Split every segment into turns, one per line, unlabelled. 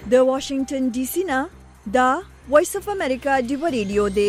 د واشنگټن ډي سي نه دا وایس اف امریکا دی ریډیو دی.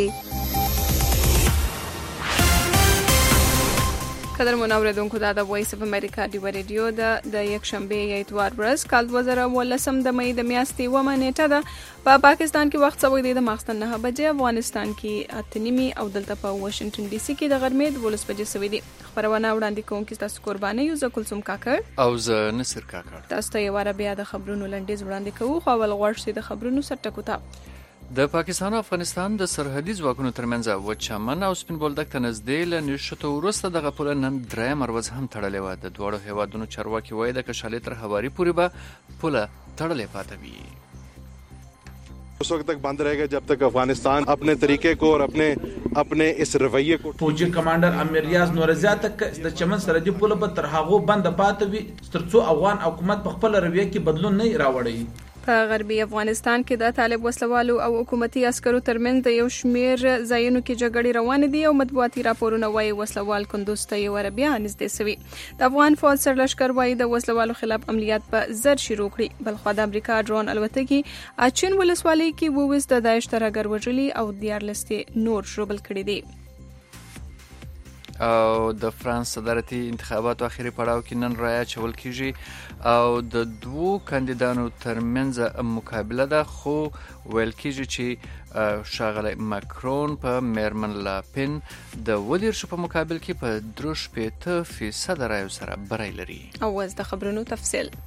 قدر منوردونکو دا د وایس اف امریکا دی ریډیو د یک شنبه یا اتوار ورځ کال 2018 د مې د میاشتې و نیټه ده. په پاکستان کې وخت سوي د ماخستن 9 بجې، افغانستان کې 8:30 او دلته په واشنگټن ډي سي کې د غرمې 12 بجې سوي دي. خبرونه وړاندې کوونکي تاسو قرباني یو زکلثوم کاکړ
او زه نصر کاکړ.
تاسو ته یو واره بیا د خبرونو لنډیز وړاندې کوو، خو اول غواړم چې د خبرونو سرټکو ته
د پاکستان او افغانستان د سرحدي ځواکونو ترمنځ و چمن او سپین بولدک ته نږدې له نښتو وروسته دغه پوله نن درېیم ورځ هم تړلې وه. د دواړو هیوادونو چارواکي وایي د کشالې تر هواري پورې به پوله تړلې پاتې وي.
उस वक्त तक बंद रहेगा जब तक अफगानिस्तान अपने तरीके को और अपने इस रवैये को.
فوجي کمانډر امیر ریاض نورزیا تک د چمن سرحدي پوله په تر هغه بند پاتې وي ترڅو افغان حکومت په خپل رویه کې بدلون نه راوړي.
په غربي افغانستان کې د طالب وسلوالو او حکومتي عسکرو ترمنځ د یو شمیر ځایونو کې جګړې روانې دي او مطبوعاتي راپورونه وايي وسلوال کندوز ته یو بیا نږدې سوي. د افغان فوج سرلشکر وايي د وسلوالو خلاف عملیات په زر شروع کړي. بلخوا د امریکا ډرون الوتکې اچین ولسوالۍ کې وویس د داعش ترهګر وژلي او 14 نور ژوبل کړي دي.
او د فرانس صدارتي انتخاباتو اخیری پړاو کې نن رایه اچول کیږي او د دوو کاندیدانو ترمنځ مقابله ده، خو ویل کیږي چې ښاغلی ماکرون په میرمن لاپن د 14 په مقابل کې په 63% رایو سره بری لري.
او اوس د خبرونو تفصیل.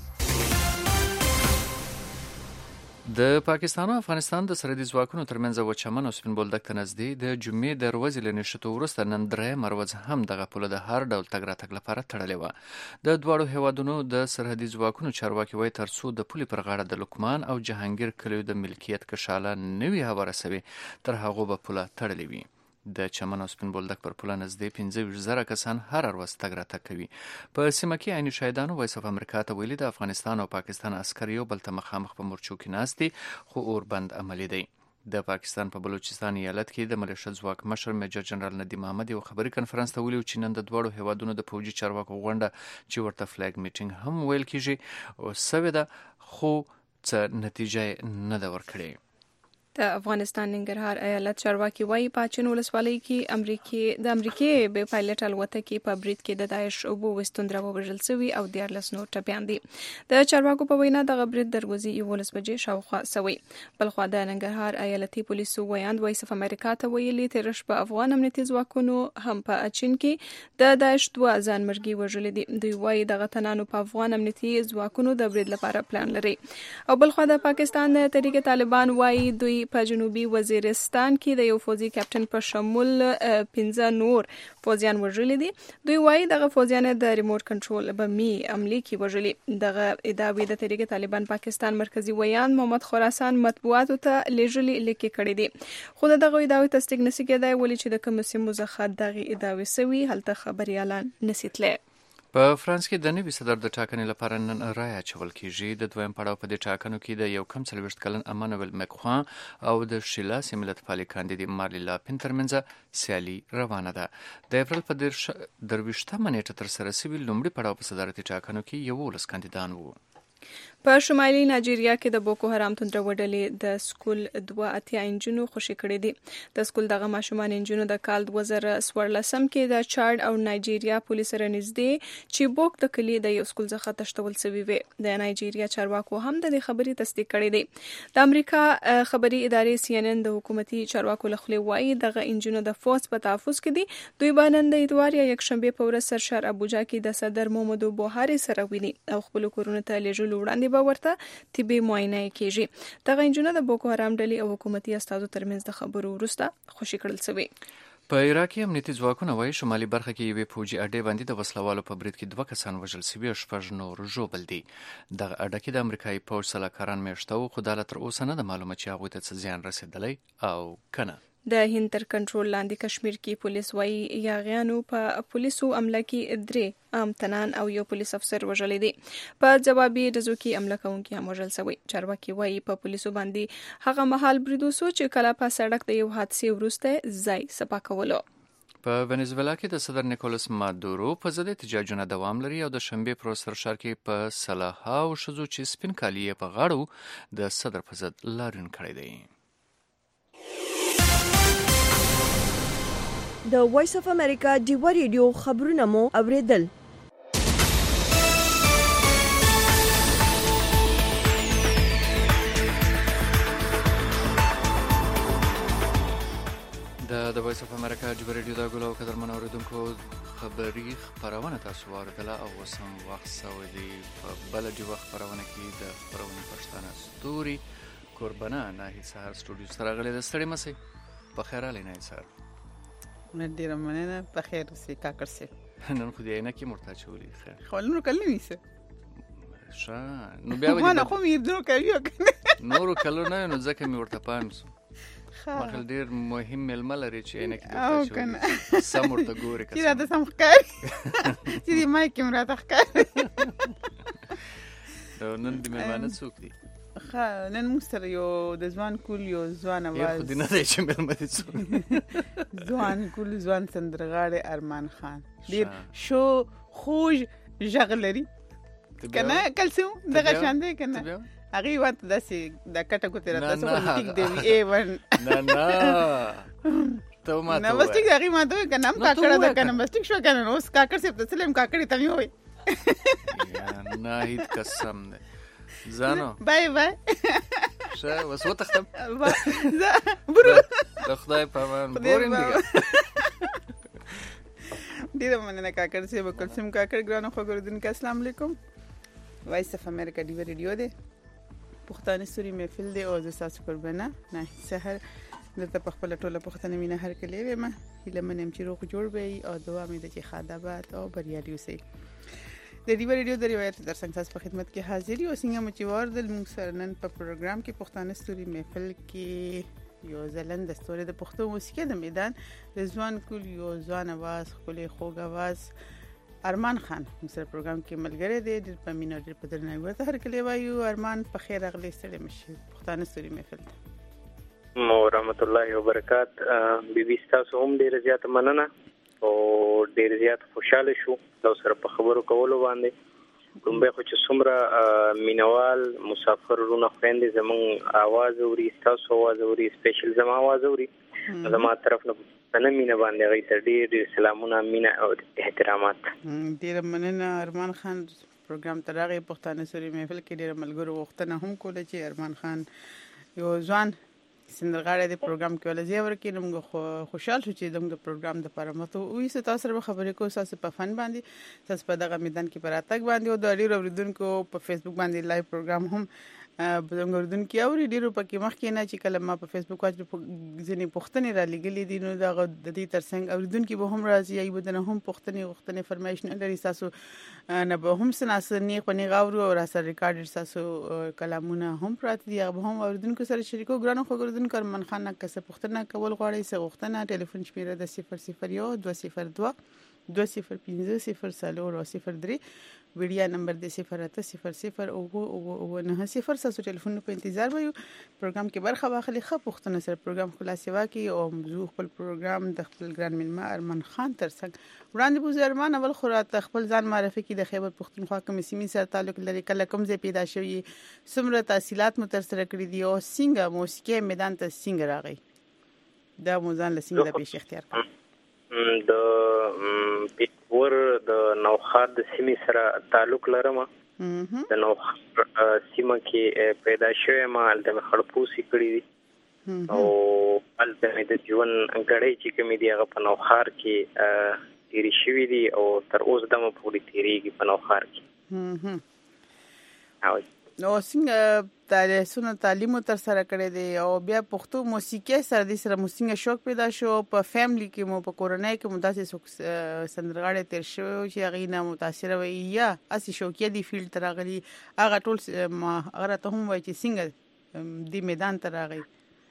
د پاکستان او افغانستان د سرحدي ځواکونو ترمنځ و چمن او سپین بولدک ته نږدې د جمعې د ورځې له نښتو وروسته نن درېیم ورځ هم دغه پوله د هر ډول تګ راتګ لپاره تړلې وه. د دواړو هیوادونو د سرحدي ځواکونو چارواکي وایي تر څو د پولې پر غاړه د لقمان او جهانګیر کلیو د ملکیت کشاله نه وي هواره سوې تر هغو به پوله تړلې وي. د چمن او سپین بولدک پر پوله نږدې 15,000 کسان هر ورځ تګ راتګ کوي. په سیمه کې عیني شاهدانو وایس اف امریکا ته ویلي د افغانستان او پاکستان عسکر یو بل ته مخامخ په مورچو کې ناست دي، خو اوربند عملي دی. د پاکستان په بلوچستان ایالت کې د ملیشه ځواک مشر میجر جنرال ندیم احمد یو خبري کنفرانس ته ویلي چې نن د دواړو هیوادونو د پوجي چارواکو غونډه چې ورته فلیګ میټینګ هم ویل کیږي او سوي ده، خو څه نتیجه نه ده ورکړې.
د افغانستان ننګرهار ایالت چارواکي وايي په اچین ولسوالۍ کې د امریکې به پایلټ الوتکې په برید کې د داعش اوبو وستوندره وژل شوي او 14 نور ټپیان دي. د چارواکو په وینا دغه برید دروازې 11 بجې شاوخوا سوي. بلخوا د ننګرهار ایالتي پولیسو ویاند وایس اف امریکا ته ویلي تیر شپه افغان امنیتي ځواکونو هم په اچین کې د داعش 2 ځانمرګي وژلي دي. دوی وايي دغه تنانو په افغان امنیتي ځواکونو د برید لپاره پلان لري. او بلخوا د پاکستان تحریک طالبان وايي دوی په جنوبي وزیرستان کې د یو فوجي کپټن په شمول 15 نور فوجیان وژلي دي. دوی وايي دغه فوجیان د ریموټ کنټرول بمي عملي کې وژلي. دغه ادعاوې د تحریک طالبان پاکستان مرکزی ویان محمد خراسان مطبوعاتو ته لیږلي لیکي کړي دي، خو دغه ادعاوې تصدیق نشي کېدای ولې چې د کوم سیمو څخه دغه ادعاوې سوي هلته خبريالان نسیتله.
په فرانس کې د نوي صدر د ټاکنې لپاره نن رایه اچول کیږي. د دویم پړاو په دې ټاکنو کې د یو کم 40 کلن امانویل مکخوان او د شیلا ملت پالي کاندید مارلی لاپن ترمنځ سیالي روانه ده. د اپریل په 23 نیټه تر سره شوي لومړي پړاو په صدارتي ټاکنو کې 11 کاندیدان وو.
په شمالي نایجیریا کې د بوکو حرام توندره وډلې د سکول 2 انجونو خوشي کړي دي. د سکول دغه ماشومان انجونو د کال 2014 کې د چاډ او نایجیریا پولیس سره نږدې چې بوک د کلی د یو سکول څخه تښتول شوی وي. د نایجیریا چارواکو هم د خبري تصدیق کړي دي. د امریکا خبري ادارې CNN د حکومتي چارواکو لخوا وايي دغه انجونو د فوج په تحفظ کې دي. دوی باندې د اتوار یا یک شنبه په ورځ سرشار ابوجا کې د صدر محمدو بوهاري سره ویني او خپل کورونه ته لیږل وړاندې به ورته طبي معاینه کیږي. دغه انجونو د بوکو حرام ډلې او حکومتي استازو ترمنځ د خبرو وروسته خوشي کړل شوی.
په عراق کې امنیتي ځواکونه وايي شمالي برخه کې یوې فوجي اډې باندې د وسلوالو په برید کې 2 کسان وژل شوي او 6 نور ژوبل دي. دغه اډه کې د امریکایي پوځ سلاکاران میشته وو، خو دا تر اوسه نه د معلومه چې هغوی ته څه زیان رسېدلی او کنه.
د هند تر کنټرول لاندې کشمیر کې پولیس وايي یاغیانو په پولیسو عمله کې 3 عام تنان او یو پولیس افسر وژل دي. په جوابي ډزو کې عمله کوونکي هم وژل شوي. چارواکي وايي په پولیسو باندې هغه مهال برید وسو چې کله په سړک د یو حادثې وروسته ځای صفا کولو.
په ونیزویلا کې د صدر نیکولس مادورو په ضد احتجاجونه دوام لري او د شنبې پر ورځ سرشار کې په سلاهاو ښځو چې سپین کالي یې په غاړه د صدر په ضد لاریون کړی دی.
د وایس اف امریکا ډیوا ریډیو خبرونه مو اوریدل. د وایس اف امریکا ډیوا ریډیو د ګلو قدرمن اوریدونکو خبري خبرونه تاسو واردله او وسم وخت سوي دی په بل ډیوا خبرونه کې د خبرونه پښتانه ستوري قربانه نه سهار سټوډیو سره غلې د ستړي مسي په خیر علي نه سهار
ډیر مننه په خیر سي کاکر سي
نن خو دې نه کې مرتاح چولي خیر
خلنو کله نیسه
شا نو بیا
ما نه خو میردنو کوي
نورو کلو نه نو ځکه می ورته پام سو مخل ډیر مهم ملمه لري چې نه کې پاتې شي سم ورته ګوري
چې دا سم ښکاري چې دې مای کې مراد ښکاري
نن دې مېلمانه څوک دي
نن موږ سره یو د ځوان کول یو ځوان اواز
خو دې نه دی چې مېلمه دي څوک
ځوان کول ځوان سندرغاړی ارمان خان ډیر شو خوږ ژغ لري کنه کلسوم دغه شان دی کنه هغه وخت داسې د کټه کو تیر تاسو ټیک دی A1
نه ته ما ته
نو بس ټیک هغه ما ته کنه هم کاکړه د کنه بس ټیک شو کنه نو کاکړ سپ ته سلام کاکړی ته وي
یا نه هیڅ قسم نه زانو
بای بای
شه وسو تختم
برو
د خدای په امان بورین دی
ډیر مننه کاکړ سپ کلسم کاکړ ګرانو خو ګردن السلام علیکم وایس اف امریکا ډیوا ریډیو دی پښتانه ستوري محفل دی او زه تاسو قربانه نه سحر دلته په خپل ټوله پښتنه مینه هر کله وي ما هله منم چې روغ جوړ وي او دعا مې د چې خادابات او بریالي اوسئ. د ډیوا ریډیو د روایت در څنګه په خدمت کې حاضر یو څنګه مچوار د موږ سره نن په پروګرام کې پښتانه ستوري محفل کې یو ځلند د ستوري د پښتو موسیقي د میدان د ځوان کول یو ځوان आवाज خپل خوږ आवाज ارمان خان موږ پروګرام کې ملګری دی د پمینو د پدرنای ورته هر کله وایو ارمان په خیر اغلی ستړي مشي پښتانه ستوري محفل
مو رحمت الله وبرکات بي تاسو هم ډیر زیات مننه او ډیر زیات خوشاله شو دا سره په خبرو کولو باندې کوم به خو چې څومره مینوال مسافر رونه خويندې زمون आवाज اوري تاسو आवाज اوري سپیشل زما आवाज اوري زما طرف نه نن مینا باندې غي تر ډیر سلامونه مینا او احترامات
ډیر مننه ارمان خان پروګرام ترغه پښتانه ستوري محفل کې ډیر ملګرو وختونه هم کوله چې ارمان خان یو ځوان سندرغاړی د پروګرام کې ولې زیور کې موږ خوشاله شو چې د پروګرام د لپاره مته وې ست تاسو سره خبرې کوو تاسو په فن باندې تاسو په دغه میدان کې پراتګ باندې او د ډیرو اوریدونکو په فیسبوک باندې لایو پروګرام هم بزنګردون کې اوري ډیرو پکې مخ کې نه چې کله ما په فیسبوک باندې ځینې پوښتنې را لګلې دي نو دا د دې ترڅنګ اوریدون کې به هم راځي ای بدنه هم پوښتنې فرمایش نه لري تاسو نه به هم سناسنی خو نه غوړو او را سره ریکارډ تاسو کلامونه هم پراته دي هغه هم اوریدونکو سره شریکو ګرانو خو ګردون کرمن خان نه کسه پوښتنه کول غواړي سه وختنه ټلیفون شمیره د 001 202 205 ویډیا نمبر د 0800 او 90 ساسو ټلیفون په انتظار وایو پروګرام کې برخه واخلي خو پښتنه سره پروګرام خلاصي واکي او موضوع خپل پروګرام د خپل ګران ملما ارمان خان ترڅنګ وړاندې بوز ارمان اول خورات خپل ځان معرفي کې د خیبر پښتونخوا کوم سیمې سره تعلق لري کله کوم ځای پیدا شوی څومره تحصیلات مو تر سره کړی دي او څنګه موسیقي میدان ته څنګه راغی دا موزان له څنګه به اختیار کړ
د پیښور د نوخار د سیمې سره تعلق لرم د نوخار سیمه کې پیدا شوم الته خړپوسی کړی دي او الته د ژوند غړې چې کوم دی هغه په نوخار کې تیری شوی دي او تر اوسه دمه پوری تیریږي په نوخار کې
نو څنګه تاسو تعلیم تر سره کړی دی او بیا پښتو موسیقي سره د سره موسیقي شوق پیدا شو په فیملی کې مو په کورنۍ کې متاسې سندرغاړي تر شو چې هغه نه متاثر وي یا اسی شوقي دی فیلډ تر غلي هغه ټول ما هغه ته هم وای چې څنګه دی میدان تر راغی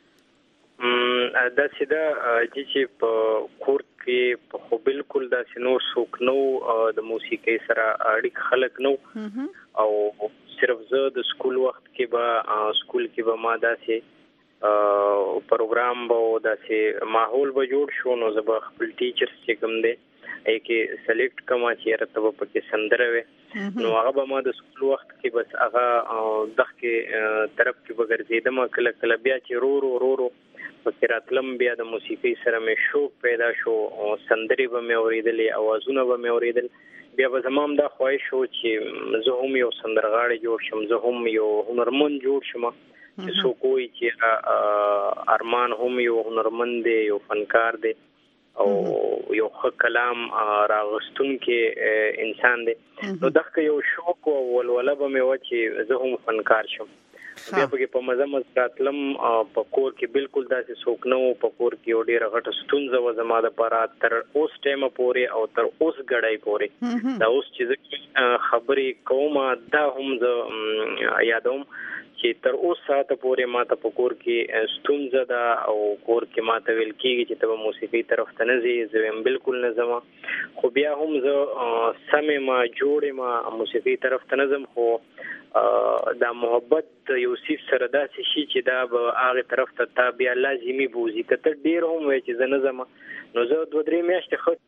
دا سیده چې په کورت کې په خو بالکل دا نور څوک نو د موسیقي سره اړیک خلق نو او صرف زه د سکول وخت کې به ما داسې پروګرام به داسې ماحول به جوړ شو نو زه به خپل ټیچرز چې کوم دی کې سلیکټ کوم چې راته په کې سندره وي نو هغه به ما د سکول وخت کې بس هغه دغه طرف کې وګرځیدم کله کله بیا چې رو په راتلم بیا د موسیقي سره مې شوق پیدا شو سندري به مې اوریدلې اوازونه به مې اوریدل بیا به زمام دا خواهش شو چې زه هم یو سندرغاړی جوړ شم زه هم یو هنرمند جوړ شم چې څوک وایي چې ارمان هم یو هنرمند دی یو فنکار دی او یو ښه کلام راغستون کې انسان دی نو دغه یو شوق او ولوله به مې و چې زه هم فنکار شم بیا په مزه راتلم په کور کې بالکل داسې څوک نه و په کور کې یو ډېره غټه ستونزه وه زما دپاره تر اوس ټایمه پورې او تر اوس ګړی پورې دا اوس چې زه خبرې کوم دا هم زه یادوم چې تر اوس ساعته پورې ماته په کور کې ستونزه ده او کور کې ماته ویل کېږي چې ته به موسیقي طرف ته نه ځې زه وایم بالکل نه ځم خو بیا هم زه سم یم جوړ یم موسیقي طرف ته نه ځم خو دا محبت د یو څیز سره داسې شي چې دا به هغې طرف ته تا بیا لازمي بوځي که ته ډېر هم وایې چې زه نه ځم نو زه 2-3 میاشتې ښه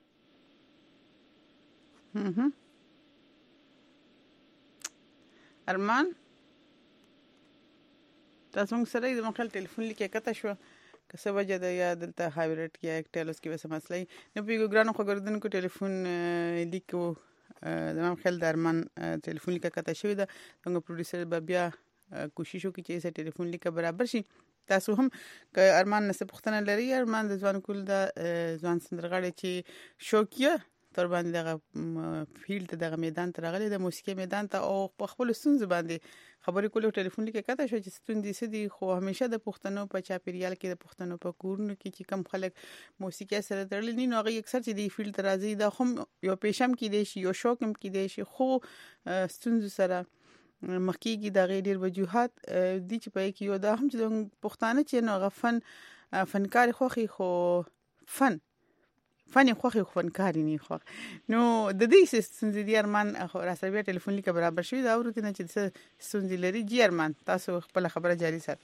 ارمان تاسو موږ سره د مخال ټلیفون لیکه کته شو که څه وجه ده یا دلته هایبریډ یا ټیلوس کې وسه مسئله نه پیګو ګرانو خو ګردونکو ټلیفون لیکو د مخال د ارمان ټلیفون لیکه کته شوی ده څنګه پروډوسر بیا کوشش وکړي چې یې ټلیفون لیکه برابر شي تاسو هم که ارمان نسه پختنه لري ارمان د ځوان کول د ځوان سندرغاړي چې شوقیه تر باندې دغه فیلډ دغه میدان ته راغلي د موسیقي میدان ته او په خپل ستونزې باندې خبرې کول ټلیفون لیکه کته شو چې ستونزې سدي خو همیشه د پښتنو په چاپیریال کې د پښتنو په کورونو کې چې کم خلک موسیقي سره تړلي نو هغه اکثر چې د فیلډ راځي دا هم یو پېشم کې دی شي یو شوق هم کې دی شي خو ستونزې سره مخکېږي د غیر ډیر وجوهات دي چې په کې یو دا هم چې پښتانه چې نو غفن فنکار خوخي خو فن خوخي فنکار نه خو نو د دې ستونزې دی ارمان راسره بیا ټلیفون لیکه برابر شوی دا ورته نه چې ستونزې لري جی ارمان تاسو خپل خبره جاری ساتئ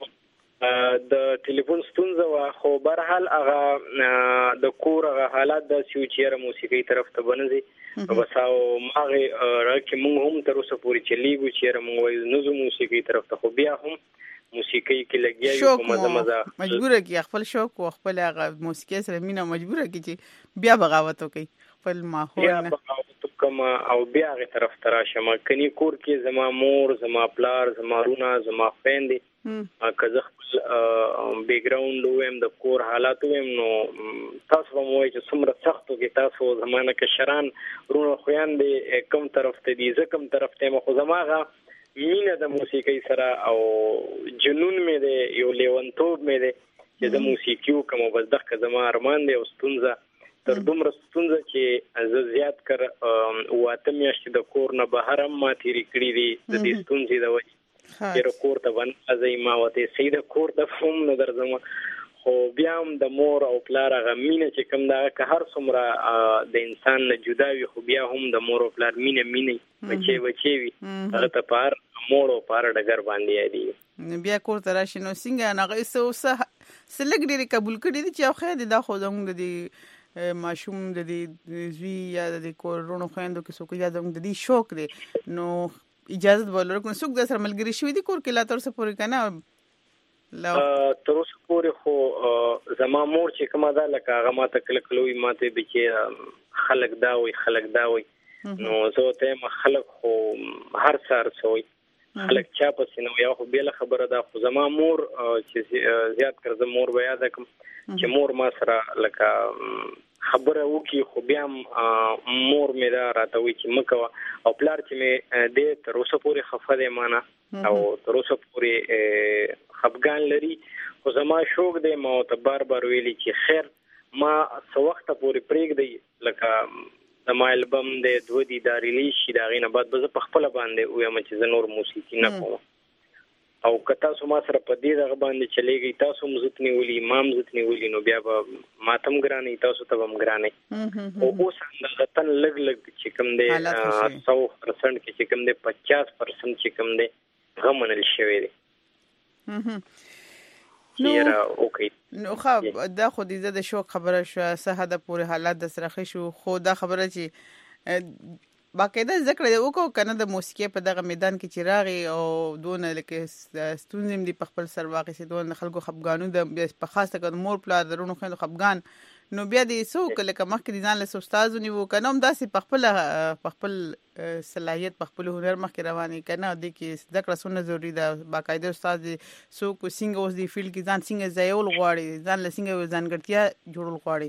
د ټلیفون ستونزه وا خو بهرحال هغه د کور هغه حالات د سوچیر موسیقي طرف ته بنځي بس او ماغه راکه مونږ هم تر اوسه پوری چلیږو چې مونږ وایو نو موسیقي طرف ته خو بیا هم موسیقي کې لګیایو په مزه
مجبوره کی خپل شوق او خپل هغه موسیقي سره مینا مجبوره کی چې بیا بغاوت وکي خپل ماحول نه
کما او بیا غي طرف تراشم کني کور کې زما مور زما پلار زما رونه زما فیندې کزه خپل بیک ګراوند ویم د کور حالات ویم نو تاسو به موي چې څومره سختو کې تاسو زمانه کې شران رونه خويندې کم طرف ته دي زه کم طرف ته مخ زماغه مینه د موسیقي سره او جنون مې دی یو لیونتوب مې دی چې د موسیقي کوم بس دغه زما ارمان دی او ستونزه تر دومره ستونزه چې زه زیات کر واته میاشتې د کور نه بهر ما تیری کړی دي د دې ستونزې د وجه چې کور ته باندې ځای ما وته سیده کور ته هم نه درځم خو بیا هم د مور او پلار غمینه چې کوم دا که هر څومره د انسان نه جدا وي خو بیا هم د مور او پلار مینه بچي وي هغه ته پار مور او پار ډګر باندې دی
بیا کور ته راشي نو څنګه نه سلګ ډېری قبول کړي دي چې خو دا خو زموږ د ماشوم د دې زوی یا د کورونو خويندو کې څوک یا د دې شوق دی نو اجازه ولر کو څوک د سره ملګری شوی دی کور کې لا تر څه پورې کنه
تر اوسه پورې خو زما مور چې کومه ده لکه هغه ماته کلکلوي ماته به چې خلک دا وي نو زه ته خلک خو هر څار سوي خلک چا پسې نو یو خو بیل خبره ده خو زما مور چې زیات کړم مور بیا ده چې مور ما سره لکه خبره وکي خو بیا مور مې دا راته وی چې مکو او پلار چې مې دې تر اوسه پورې خفه دی معنا او تر اوسه پورې خفګان لري خو زما شوق دی ما ته بار ویلي چې خیر ما څو وخت پورې پرېږدي لکه د ما البم د 2 دی دا ریلیز شي دا غینه بعد به په خپل باندې وایم چې زه نور موسیقي نه کوم او کتا سو ما سره په دې دغه باندې چلےږي تاسو مزتنی ولي امام زتنی ولي نو بیا به ماتم ګرانې تاسو ته هم ګرانې او اوس اندغتن لګ چې کوم دی 100% کې چې کوم دی 50% چې کوم دی غمنل شوی دی چې اوکي
نو خو دا خو دې د شوق خبره شو سهاده پورې حالات د سرخه شو خو دا خبره چې باقاعده ذکر دی وکړو کنه د موسیقي په دغه میدان کې چې راغی او دون لکه ستونزم دی په خپل سر واقع سي دون خلکو خپګانو د په خاصه کده مور پلا درونو خو خپګان نو بیا دې سو کله مخکې دي ځان له استاد نیو کنه هم داسې په خپل صلاحیت په خپل هنر مخکې رواني کنه د کې ذکر سونه ضروری ده باقاعده استاد سو کو سنگ اوس دی فیلډ کې ځان څنګه ځایول غواړي ځان له څنګه ځانګړتیا جوړول غواړي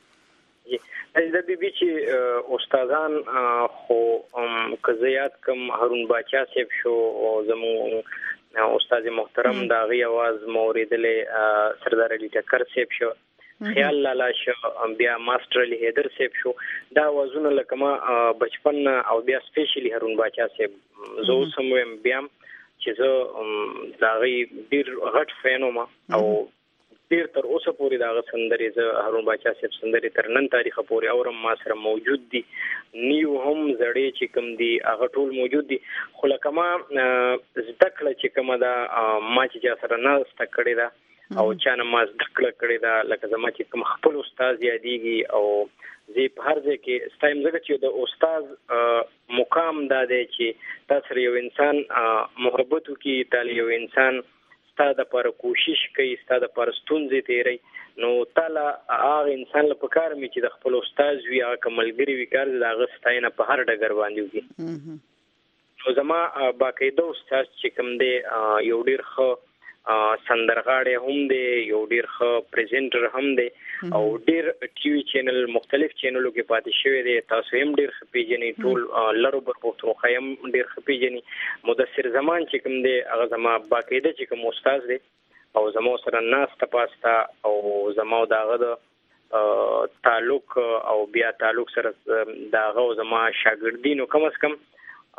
د بیبي چې استادان خو کزیات کم هارون باچا صاحب شو او زمو استاد محترم دا غي आवाज موریدلې سردار علي ټکر صاحب شو خیال لالا شو بیا ماستر علي حیدر صاحب شو دا وازونه لکه ما بچپن او بیا سپیشلی هارون باچا صاحب زو سموم بیا چې زه دا غي ډیر غټ فین ما او ډیر تر اوسه پورې دا سندري زه هارون باچا صاحب سندري تر نن تاریخ پورې اورم ما سره موجود دي نیو هم زړې چې کوم دي هغه ټول موجود دي خو لکه ما زده کړه چې کوم دا ما چې سره نه زده کړې ده او چا نه ما زده کړې ده لکه زما چې کوم خپل استاد یادېږي او زه په هر ځای کې ستایم زګه چې د استاد مقام دا دی چې تاسو یو انسان محبت وکي تعالی یو انسان ستاده پر کوشش کوي ستاده پر ستونزې تیری نو تعالی هغه انسان له پکار می چې د خپل استاد وی هغه کملګری وی کار د هغه ستاینه په هر ډګر باندې وکي نو زما باقاعده استاد چې کوم دی یو ډیر ښه سندرغاړی هم دی یو ډیر ښه پریزنټر هم دی او ډیر ټي وي چینل مختلف چینلو کې پاتې شوی دی تاسو هم ډیر ښه پیژنئ ټول لرو بر پښتو خیم ډیر ښه پیژنئ مدثر زمان چې کوم دی هغه زما باقاعده چې کوم استاد دی او زما سره ناسته پاسته او زما داغه د تعلق او بیا تعلق سره داغه زما شاګردینو کم از کم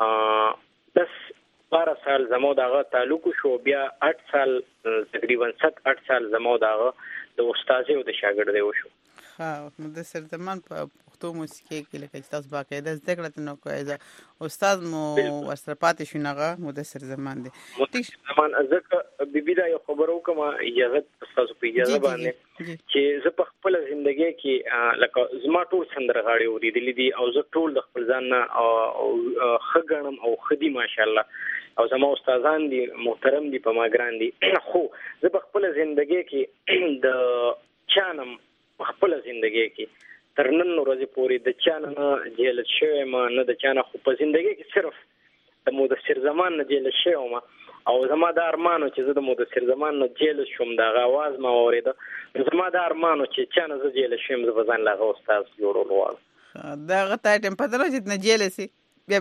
12 سال زمو داغه تعلق شو بیا 8 سال تقریبا 7-8 سال زمو داغه د استاد او د شاګرد دی وشو
ها مدثر زمان په پښتو موسیقي کې لکه تاسو باقاعده ذکر نو کوي استاد مو ورسره پاتې شو نغه مدثر زمان دی
زمان ځکه بیبي دا یو خبرو کوم اجازه تاسو په اجازه باندې چې زه په خپل ژوندۍ کې لکه زما ټول سندرغاړي اوریدلې دي او زه ټول د خپل ځان او خګنم او خدي ماشاءالله او زما استادان دي محترم دي په ما ګران دي خو زه په خپل ژوندۍ کې د چانم خپل ژوندۍ کې تر نن ورځې پورې د چانه جیل شوی ما نه د چانه خو په ژوندۍ کې صرف د مدثر زمان نه جیل شوی ما او زما د ارمانو چې زه د مدثر زمان نه جیل شوم دا आवाज ما اوریده زما د ارمانو چې چانه زه جیل شوم زه ځان لا استاد جوړول وال
دا غته ټیم په درو چې نه جیل سي بیا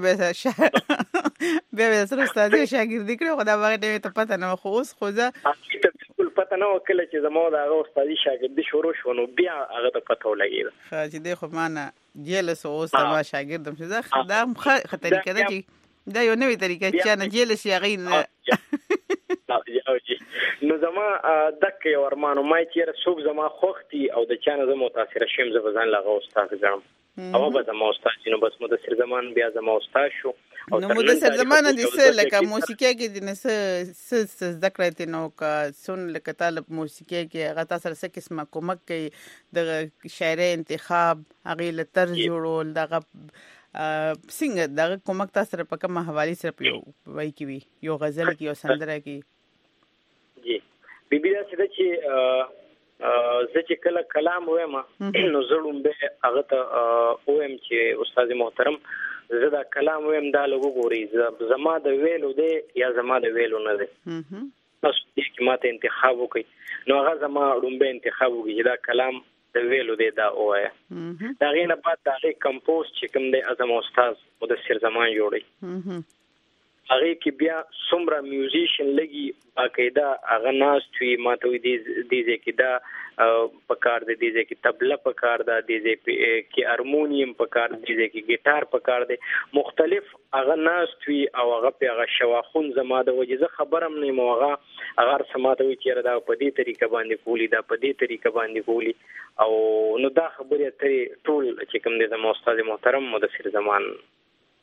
به سره استاد شاګردي کړو خدا باغ ته پته نه خو اوس خو زه
ټول پته نه وکړه چې زمو دا استاد شاګردي شروع شو نو بیا هغه ته پته ولګیده
چې د خو معنا جیلس او سما شاګردم چې زه دا خطرې کده چې دا یو نوې طریقه چې نه جیلس یې
نو زما دک یو ارمانو مای چې څوک زما خوختي او د چانه زما متاثر شوم زه ځان لغه استاد ګرم او به زما استاد نو بس مدثر زمان بیا زما استاد شو
نو مدثر زمان دي څه لکه موسیقي کې د نس ذکر ته نو کا سن لکه طالب موسیقي کې هغه تاسو سره قسمه کومک کوي د شاعري انتخاب هغه له طرز جوړول دغه څنګه دغه کومک تاسو سره په کومه حواله سره وای کی یو غزل کې یو سندره کې
جی بیبي دا چې زه چې کله کلام وایم نو زړوم به هغه ته وایم چې استاد محترم زه دا کلام وایم دا لږ ګوري زما د ویلو دی یا زما د ویلو نه دی تاسو دې کې ماته انتخاب وکړي نو هغه زما رومبه انتخاب وکړي چې دا کلام د ویلو دی دا وایا دا غینه بعد دا کمپوز چې کوم دی اعظم استاد مدثر زمان جوړي هغه کې بیا څومره میوزیشن لګي باقاعده هغه ناس توی ماته دي کې دا پکار دي کې تبله پکار دا دي کې هارمونیم پکار دي کې ګیټار پکار دي مختلف هغه ناس توی او هغه په هغه شواخون زما د وجزه خبرم نه موغه هغه سماته وی چې دا په دې طریقه باندې کولی دا په دې طریقه باندې کولی او نو دا خبره ته ټول چې کوم دي زما استاد محترم مدثر زمان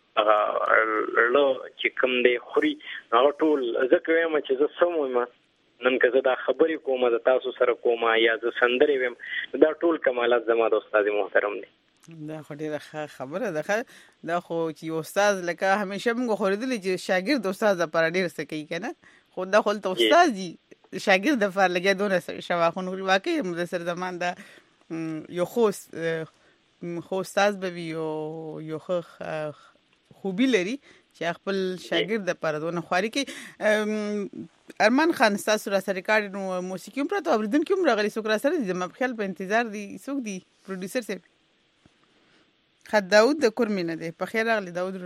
هغه له چې کوم دی خوري هغه ټول ځکه وایم چې زه سم وایم نن که زه دا خبرې کوم د تاسو سره کوم یا زه سندرې ویم دا ټول کمالات زما د استاد محترم دی.
دا خو ډیره خبره ده. دا خو چې استاد لکه همیشه موږ خوردلی چې شاګرد استاد لپاره ډیر څه کوي کنه، خو دا خو ته استاد دی شاګرد لپاره لګیا دونه شواخون واقعي مدثر زمان دا یو خو استاد به یو خوبی لري چې خپل شاګرد لپاره دونه خواري کوي. ارمان خان تاسو را سره ریکارډ نو موسیقي هم پراته اوریدونکو هم راغلي څوک را سره دي زما په خیال په انتظار دي څوک دي پروډوسر صاحب خد داود د کورمینه دی په خیر راغلی داود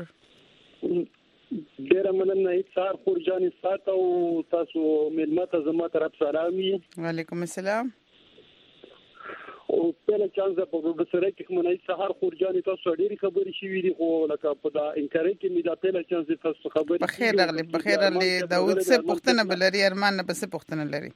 ډیره مننه ایثار خورجان سات او تاسو ملمت زما طرف سلامي.
وعلیکم السلام.
او په چانس په پروډوسر کې کومه ایثار خورجان تاسو ډیره خبرې شوې دي خو لکه په دا انکار کې می دا په چانس تاسو خبرې
په خیر راغلی داود څه پوښتنه بلري ارمان نه څه پوښتنه لري؟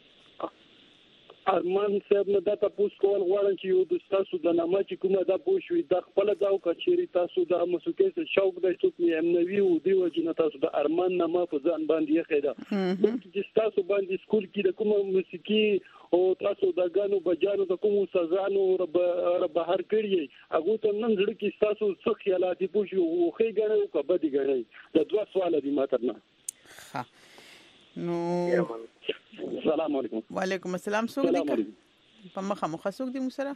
ارمان صاحب نه دا تاسو کول غواړم چې یو د تاسو د نامه چې کومه دا پوښوي د خپل داو کچېری تاسو د موسیقي څخه شوق د څوک یې نوی او دی وجنه تاسو د ارمان نامه په ځان باندې خېدا چې تاسو باندې سکول کې د کومه موسیقي او تاسو د غانو بجانو د کومو سزانو رب هر کړی هغه ته نن زړه کې تاسو څه خیالات پوښي او خې غړې او کبدي غړې د دوه سوال دي ماته نه.
نو
السلام علیکم.
وعلیکم السلام. څوک دی په مخه مخه څوک دی مسره؟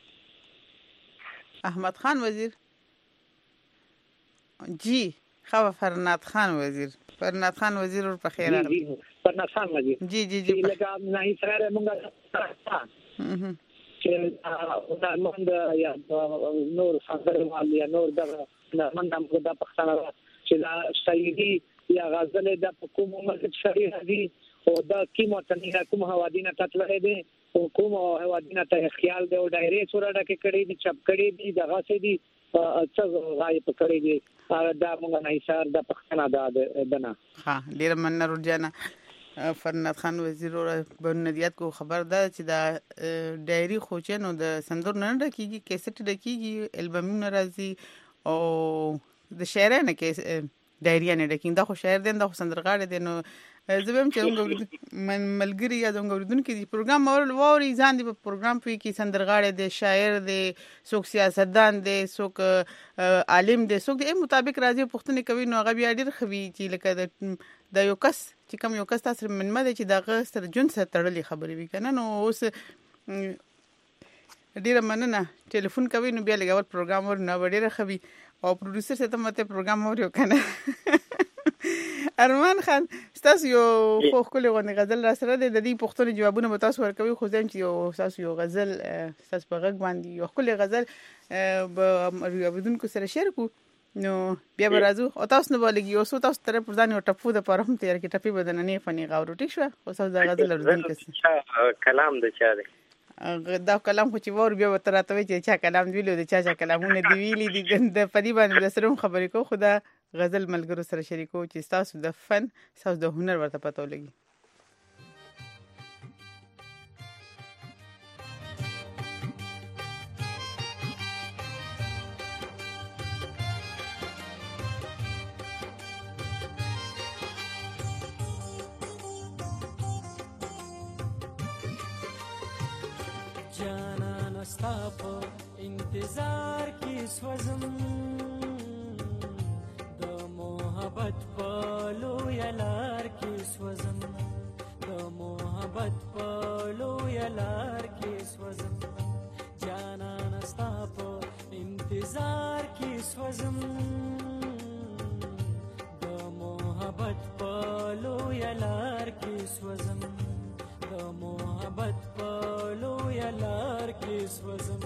احمد خان وزیر جی خو فرنات خان وزیر ور په خیر راغلی.
فرنات خان وزیر
جی
لکه نه سره مونږه چې مونږ یا نور خبرې یا نور د منډه مونږ د پښتانه چې دا سیدی یا غزل د کوم مسجد شریف دی او دا کومه تنه کوم حوادینه تطلع دی او کوم حوادینه ته خیال دی او دایره سورډه کې کړي دي چپ کړي دي دغه سي دي څه غایب کړي دي دا موږ نه ایثار د پښتنه دنا.
ها ډیر مننه رجانا. فرنات خان وزیر بنیادیات کو خبر ده چې دا ډایری خوچنو د سندور نه ډکیږي کیسټ ډکیږي البومونه راځي او د شاعرانه کې ډایری نه ډکینګ دا خو شاعر دین دا خو سندرغاړي دین نو زبم چې موږ ملګری یا موږ اوریدونکو دی پروګرام ووري ځان دی په پروګرام کې سندرغاړي دی شاعر دی څوک سیاستدان دی څوک عالم دی څوک د مطابق راځي پښتني کوي نو هغه بیا ډیر خوي چې لکه د یو کس چې کوم یو کس تاسو منمه دی چې دا سره جون سره تړلې خبرې وي کنه نو اوس ډیر مننه ټلیفون کوي نو بیا لګول پروګرام ور نه ډیر خوي او پروډوسر څه ته مته پروګرام وریو کنه. ارمان خان تاسو یو خو کله غونې غزل را سره د دې پښتون جوابونه به تاسو ورکوي خو ځم چې یو تاسو یو غزل تاسو په غږ باندې یو کله غزل به اوریدونکو سره شیر کو نو بیا به راځو او تاسو نه ولګي اوس تاسو تر په ځان یو ټپو د پاره هم تیار کې ټپي بدن نه فني غاورو ټیک شو او تاسو د غزل اوریدونکو
کلام د چا دی
دا کلام خو چې ور بیا وتراتوي چې چا کلام ویلو د چا کلامونه دی ویلي دي د پدی باندې سره خبرې کو خدا غزل ملګرو سره شریکو چې تاسو د فن تاسو د هنر ورته پته ولګي.
ستا په انتظار کې سوزم د محبت په لوی لار کې سوزم د محبت په لوی لار کې سوزم جانان ستا په انتظار کې سوزم د محبت په لوی لار کې سوزم د محبت په لوی لار کې سوزم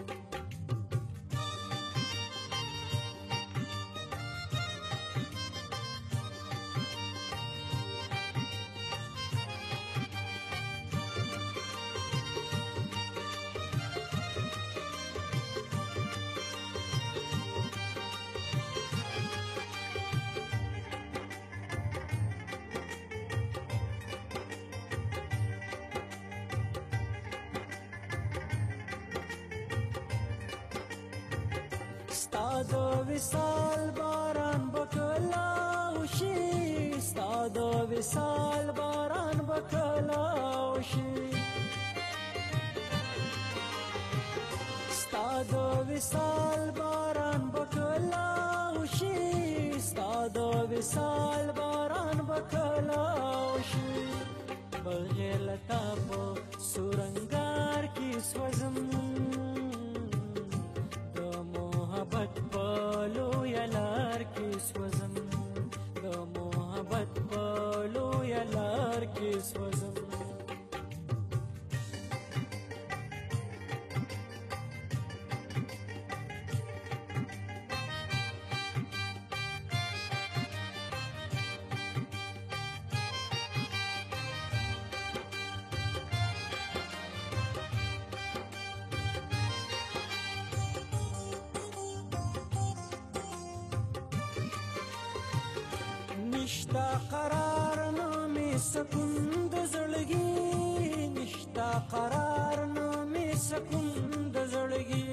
ستاد وصال باران بکلا وشي ستاد وصال باران بکلا وصال باران بکلاو شي بغیر لتا په سورنګار کې سوزم د محبت په لوی لار کې سوزم د محبت په لوی لار کې سوزم نشتا قرار نامې سکون د زړګي نشتا قرار نامې سکون د زړګي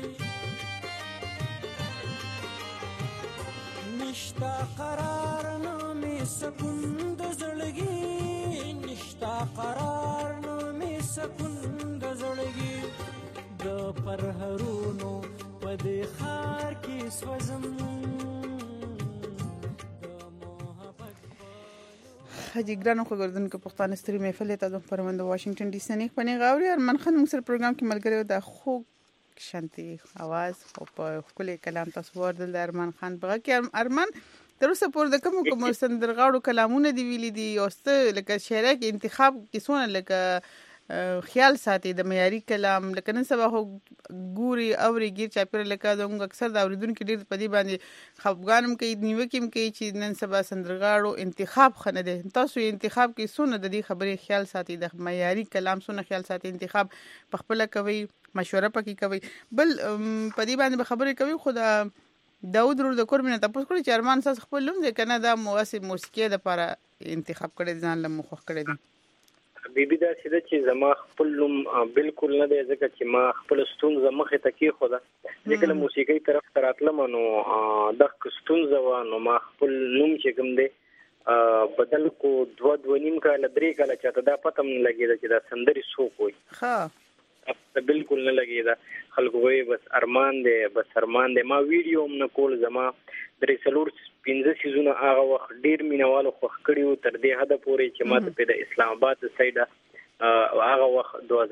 نشتا قرار نامې سکون د زړګي نشتا قرار نامې سکون د زړګي د پرهرونو په دې خار کې سوزم
حاجی ګرانو خو ګردونکو پښتانه ستړي محفل ته د پروند واشنگټن ډي سي نه پني غاوري ارمان خان موږ سره پروګرام کې ملګری د خو شانتي आवाज او په خپل کلام تاسو وردل د ارمان خان بغه کې ارمان تر اوسه پورې د کوم سندرغاړو کلامونه دی ویلي دي او ست لکه شعر کې انتخاب کې سونه لکه خیال ساتي د معیاري کلام لکه نن سبا هو ګوري اوري غیر چاپیر لکه د اکثر د اوریدونکو ډیر په دې باندې خپګانم کوي نیوکیم کوي چې نن سبا سندرغاړو انتخاب خنه دي تاسو انتخاب کې سونه د دې خبرې خیال ساتي د معیاري کلام سونه خیال ساتي انتخاب په خپل کوي مشوره پکې کوي بل په دې باندې خبرې کوي خدا داود رور د کورمنه تاسو کړی چې ارمان ساس خپل لوم ځکه نه دا مواسب موسیقي د لپاره انتخاب کړی ځان له مخ کړی دي
بیبي دا چې زما خپل لوم بالکل نه دی ځکه چې ما خپل ستونزه مخې ته کېښوده ځکه له موسیقۍ طرف ته راتلم نو دغه ستونزه وه نو ما خپل نوم چې کوم دی بدل کو 2.5 کاله 3 کاله چاته دا پته هم نه لګېده چې دا سندرې څوک وایي بالکل نه لګېده خلکو وایي بس ارمان دی ما ویډیو هم نه کول زما 3-4 سیزونه هغه وخت ډیر مینوالو خوښ کړي وو تر دې حده پورې چې ما ته په اسلام آباد سایډه هغه وخت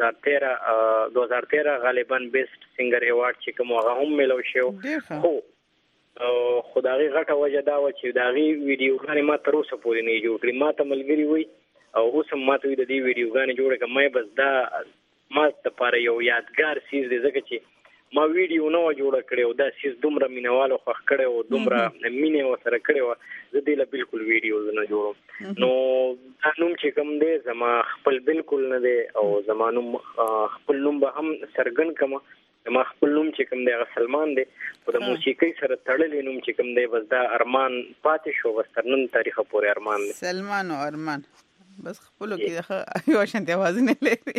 2013 غالبا بیسټ سنگر ایوارډ چې کوم هغه هم ملو شو خو خدای غټه وجه دا و چې دا غي ویډیوګانې ما تر اوسه پورې نه جوړ کړې ما ته ملګری وي او اوس هم ما ته د دې ویډیوګانې جوړ کړم مې بس دا ما ته لپاره یو یادګار سیز دی ځکه چې ما ویډیو نو جوړ کړو دا سیس دومره مینوالو خوښ کړو دومره مینه وسره کړو زه دې له بالکل ویډیو نه جوړم نو نوم چې کوم دی زما خپل بالکل نه دی او زمانو خپل نوم به هم سرګن کما زما خپل نوم چې کوم دی هغه سلمان دی او د موسیقۍ سره تړلې نوم چې کوم دی بس دا ارمان پاتې شو بس تر نن تاریخ پورې ارمان دی
سلمان او ارمان بس خپلو کې یو شانتي आवाज نه لري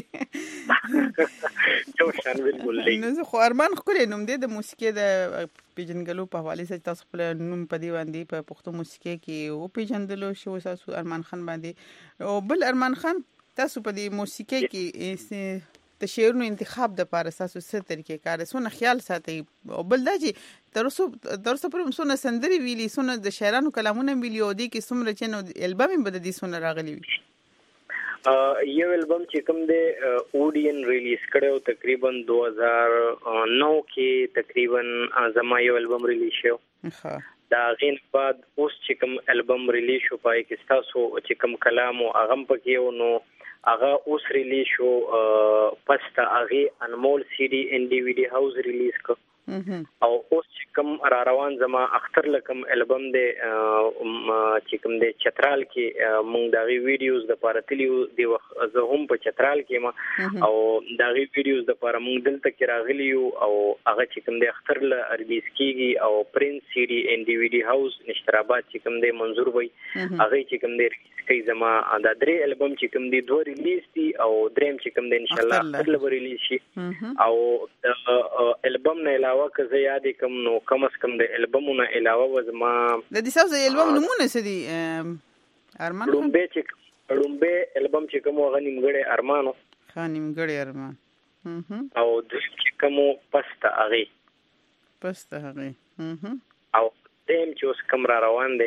یو شان بالکل دی
نو خو ارمان خو نوم دی د موسیقۍ د پیژنګلو په حواله سره تاسو خپل نوم په دی باندې په پښتو موسیقۍ کې او پیژندلو شو تاسو ارمان خان باندې او بل ارمان خان تاسو په دی موسیقۍ کې د شعرونو انتخاب د لپاره تاسو څه طریقې کار سونه خیال ساتي او بل دا چې تر اوسه پر سونه سندري ویلي سونه د شاعرانو کلامونه ویلي او دي کې سمره چنو البم به د دې سونه راغلي وي
یو البم چې کوم دی اودین ریلیز کړو تقریبا 2009 کې تقریبا زما یو البم ریلیز شو دا غین بعد اوس چې کوم البم ریلیز شو پای کې تاسو چې کوم کلام او اغم پکې نو هغه اوس ریلیز شو پستا هغه انمول سی ډي ان ډي وی ډي هاوس ریلیز کو او اوس چې کوم را روان زما اختر لکم البم دی چې کوم دی چترال کې مونږ دغه ویډیوز د پاره تلیو دی وخت زه هم په چترال کې ما او دغه ویډیوز د پاره مونږ دلته کې راغلیو او هغه چې کوم دی اختر ل ریلیز کیږي او پرنس سی ډي ان ډي وی ډي هاوس نشتراباد چې کوم دی منظور وای هغه چې کوم دی کوي زما دا درې البم چې کوم دی 2 ریلیز دي او دریم چې کوم دی ان شاء الله اختر ل ریلیز شي او البم نه علاوه که زه یاد کوم نو کم از کم د البمونو علاوه وزما
د دې ساوز البم نمونه څه دي ارمان
لومبه البم چې کوم غنیمګړی ارمانو
خانیمګړی ارمان
او د چې کوم پستا هغه
او دیم چې اوس کوم را روان دي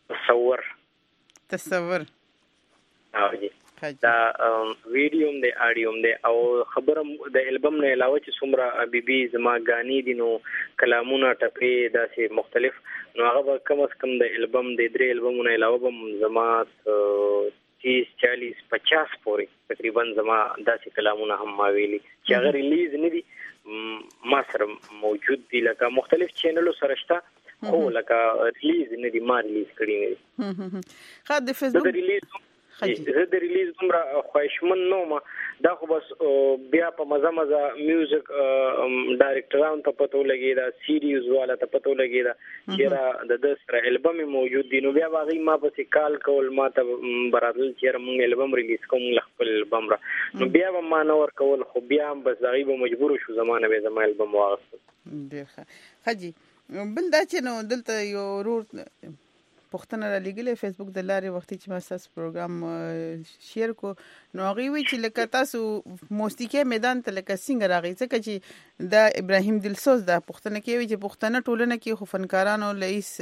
تصور
او جی دا ویډیوم دی اډیوم دی او خبره د البم نه علاوه چې څومره بیبي زما غاني دي نو کلامونه ټپې داسې مختلف نو هغه کم از کم د البم د 3 البمونو علاوه هم زما 30 40 50 پورې تقریبا زما داسې کلامونه هم ما ویلي چې هغه ریلیز نه دي ما سره موجود دي لکه مختلف چینلو سره شته خو لکه ریلیز نه دي ما ریلیز کړی نه دي
خا د فیسبوک
زه د ریلیز دومره خواهشمن نه وم دا خو بس بیا په مزه میوزیک ډایرکټرانو ته پته ولګېده سیریز والا ته پته ولګېده چې د سره البم موجود دي نو بیا هغوی ما پسې کال کول ما ته براتل چې موږ البم ریلیز کوم خپل البم را نو بیا به ما نه ورکول خو بیا هم بس هغوی به مجبور شو زما نه به زما البم واخیستل
ډېر ښه حاجي بل دا چې نو دلته یو ورور پښتنه را لګلې فیسبوک د لارې وختي چې ما تاسو پروګرام شیر کو نو هغه وی چې لکه تاسو موسیقي میدان ته لکه څنګه راغی ځکه چې دا ابراهیم دلسوز دا پښتنه کې وی چې پښتنه ټولنه کې خو فنکارانو لئیس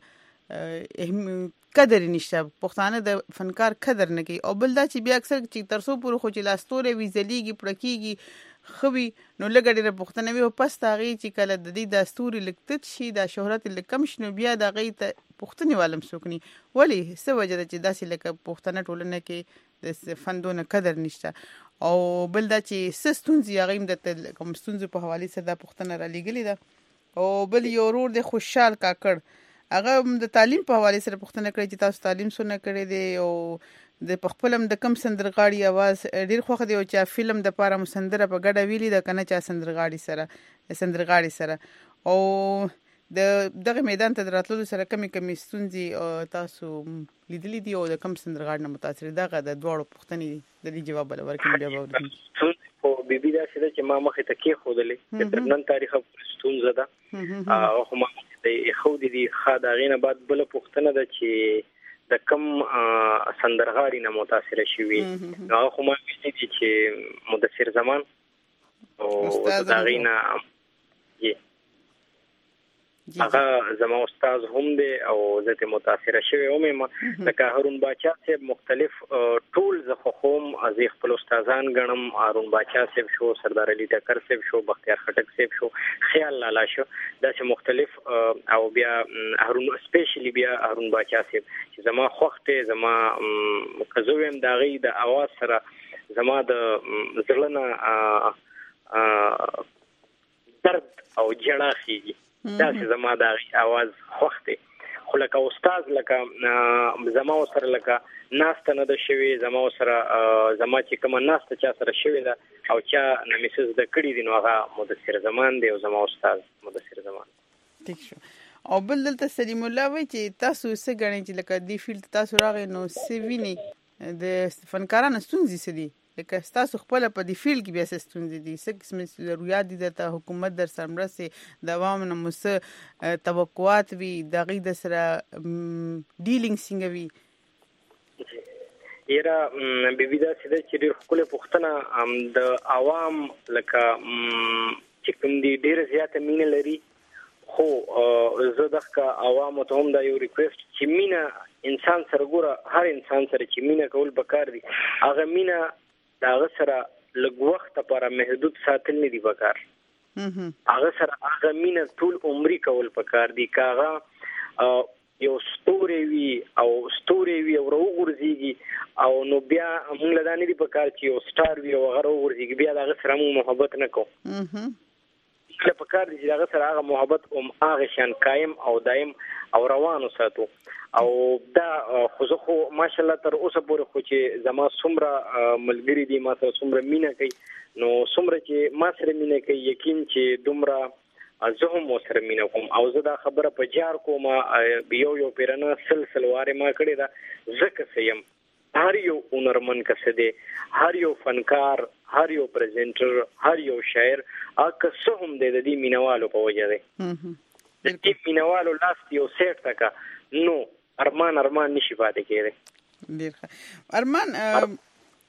قدر نشته پښتانه د فنکار قدر نه کوي او بل دا چې بیا اکثر چې ترسو پور خو چې لاستوري وی زلیږي پړکیږي خوي نو لګړي پښتنه وی پس تاغي چې کله د دې د استوري لکتت شي د شهرت لکم شنو بیا د غي ته پښتني والم سوکني ولی څه وجه ده چې داسې لکه پښتنه ټولنه کې د فندونه قدر نشته او بل دا چې سستونزي هغه د کوم ستونزو په حواله سره د پښتنه را لګلې ده او بل یو ورور د خوشحال کاکړ هغه د تعلیم په حواله سره پښتنه کړی چې تاسو تعلیم سونه کړی دی او د پخپلم د کم سندرغاړي आवाज ډیر خوخه دی او چې فلم د پاره مسندره په ګډه ویلي د کنه چا سندرغاړي سره او دغه میدان ته دراتلو سره کمی ستونزي تاسو لیدلې دي او د کم سندرغاړي نه متاثر دغه د دوړو پښتني د دې جواب ورکړم بیا
ورته او بیبي دا چې ما مخه ته کې خودلې د نن تاریخ ستونزه ده او هم د خو دي خا دغه نه بعد بل پښتنه ده چې د کم سندرغاړي نه متاثر شوی نو خو ما ویلي چې مدثر زمان او داغینا هغه زما استاد هم دی او زه ته متاثر شوی ومه لکه هارون باچا صاحب مختلف ټول زه خوم از خپل استادان غنم هارون باچا صاحب شو سردار علي ټکر صاحب شو بختیار خټک صاحب شو خیال لالا شو دا چې مختلف او بیا هارون سپیشلی بیا هارون باچا صاحب چې زما خوخته زما کزویم داغي د اواز سره زما د زړه درد او جړه خيږي دا چې زما د اواز خوخته خو لکه استاد لکه زما سره لکه ناسته نه د شوی زما سره زما چې کوم ناسته چا سره شوی دا او چا نمیسز د کړي دي نو هغه مدثر زمان دی او زما استاد مدثر زمان
ټیک شو او بل دلته سلیم الله وی چې تاسو څه غنئ چې لکه دی فیلډ تاسو راغی نو سی ویني د فنکارانو ستونزې سدي لکه تاسو خپل په دی فیلډ کې بیا ستونزې دي څه قسم ضرورت دي د حکومت در سره مرسته د عوامو نه مس توقعات وي د غي د سره ډیلینګ څنګه وي
یرا بیبي دا چې ډېر خپل پښتنه د عوام لکه چې کوم دي ډېر زیاته مینه لري خو زه دغه عوامو ته هم دا یو ریکوست چې مینه انسان سره ګوره هر انسان سره چې مینه کول پکار دي هغه مینه داغه سره لږ وخت لپاره محدود ساتل نه دی پکار هغه سره هغه مینه ټول عمرې کول پکار دي کاغه یو ستوري وي او ورغورځيږي او نو بیا موږ له دانې دی پکار چې یو سټار وي او هغه ورغورځيږي بیا داغه سره موږ محبت نه کوو کله پکار دي چې داغه سره هغه محبت هغه شان قائم او دائم او روانو ساتو او دا خو ماشاءالله تر اوسه پورې خو چې زما څومره ملګری دي ما سره څومره مینه کوي نو څومره چې ما سره مینه کوي یقین چې دومره زه هم سره مینه کوم او زه دا خبره په جار کوم یو پیرانه سلسلواره ما کړی دا زکه سیم هر یو هنرمن کسه دی هر یو فنکار هر یو پریزنټر هر یو شاعر اګه څه هم د دې مینوالو په وجه دی د دې مینوالو لاس یو سیټ تکا نو ارمان نشي پاتې کېږي
ډیر ښه ارمان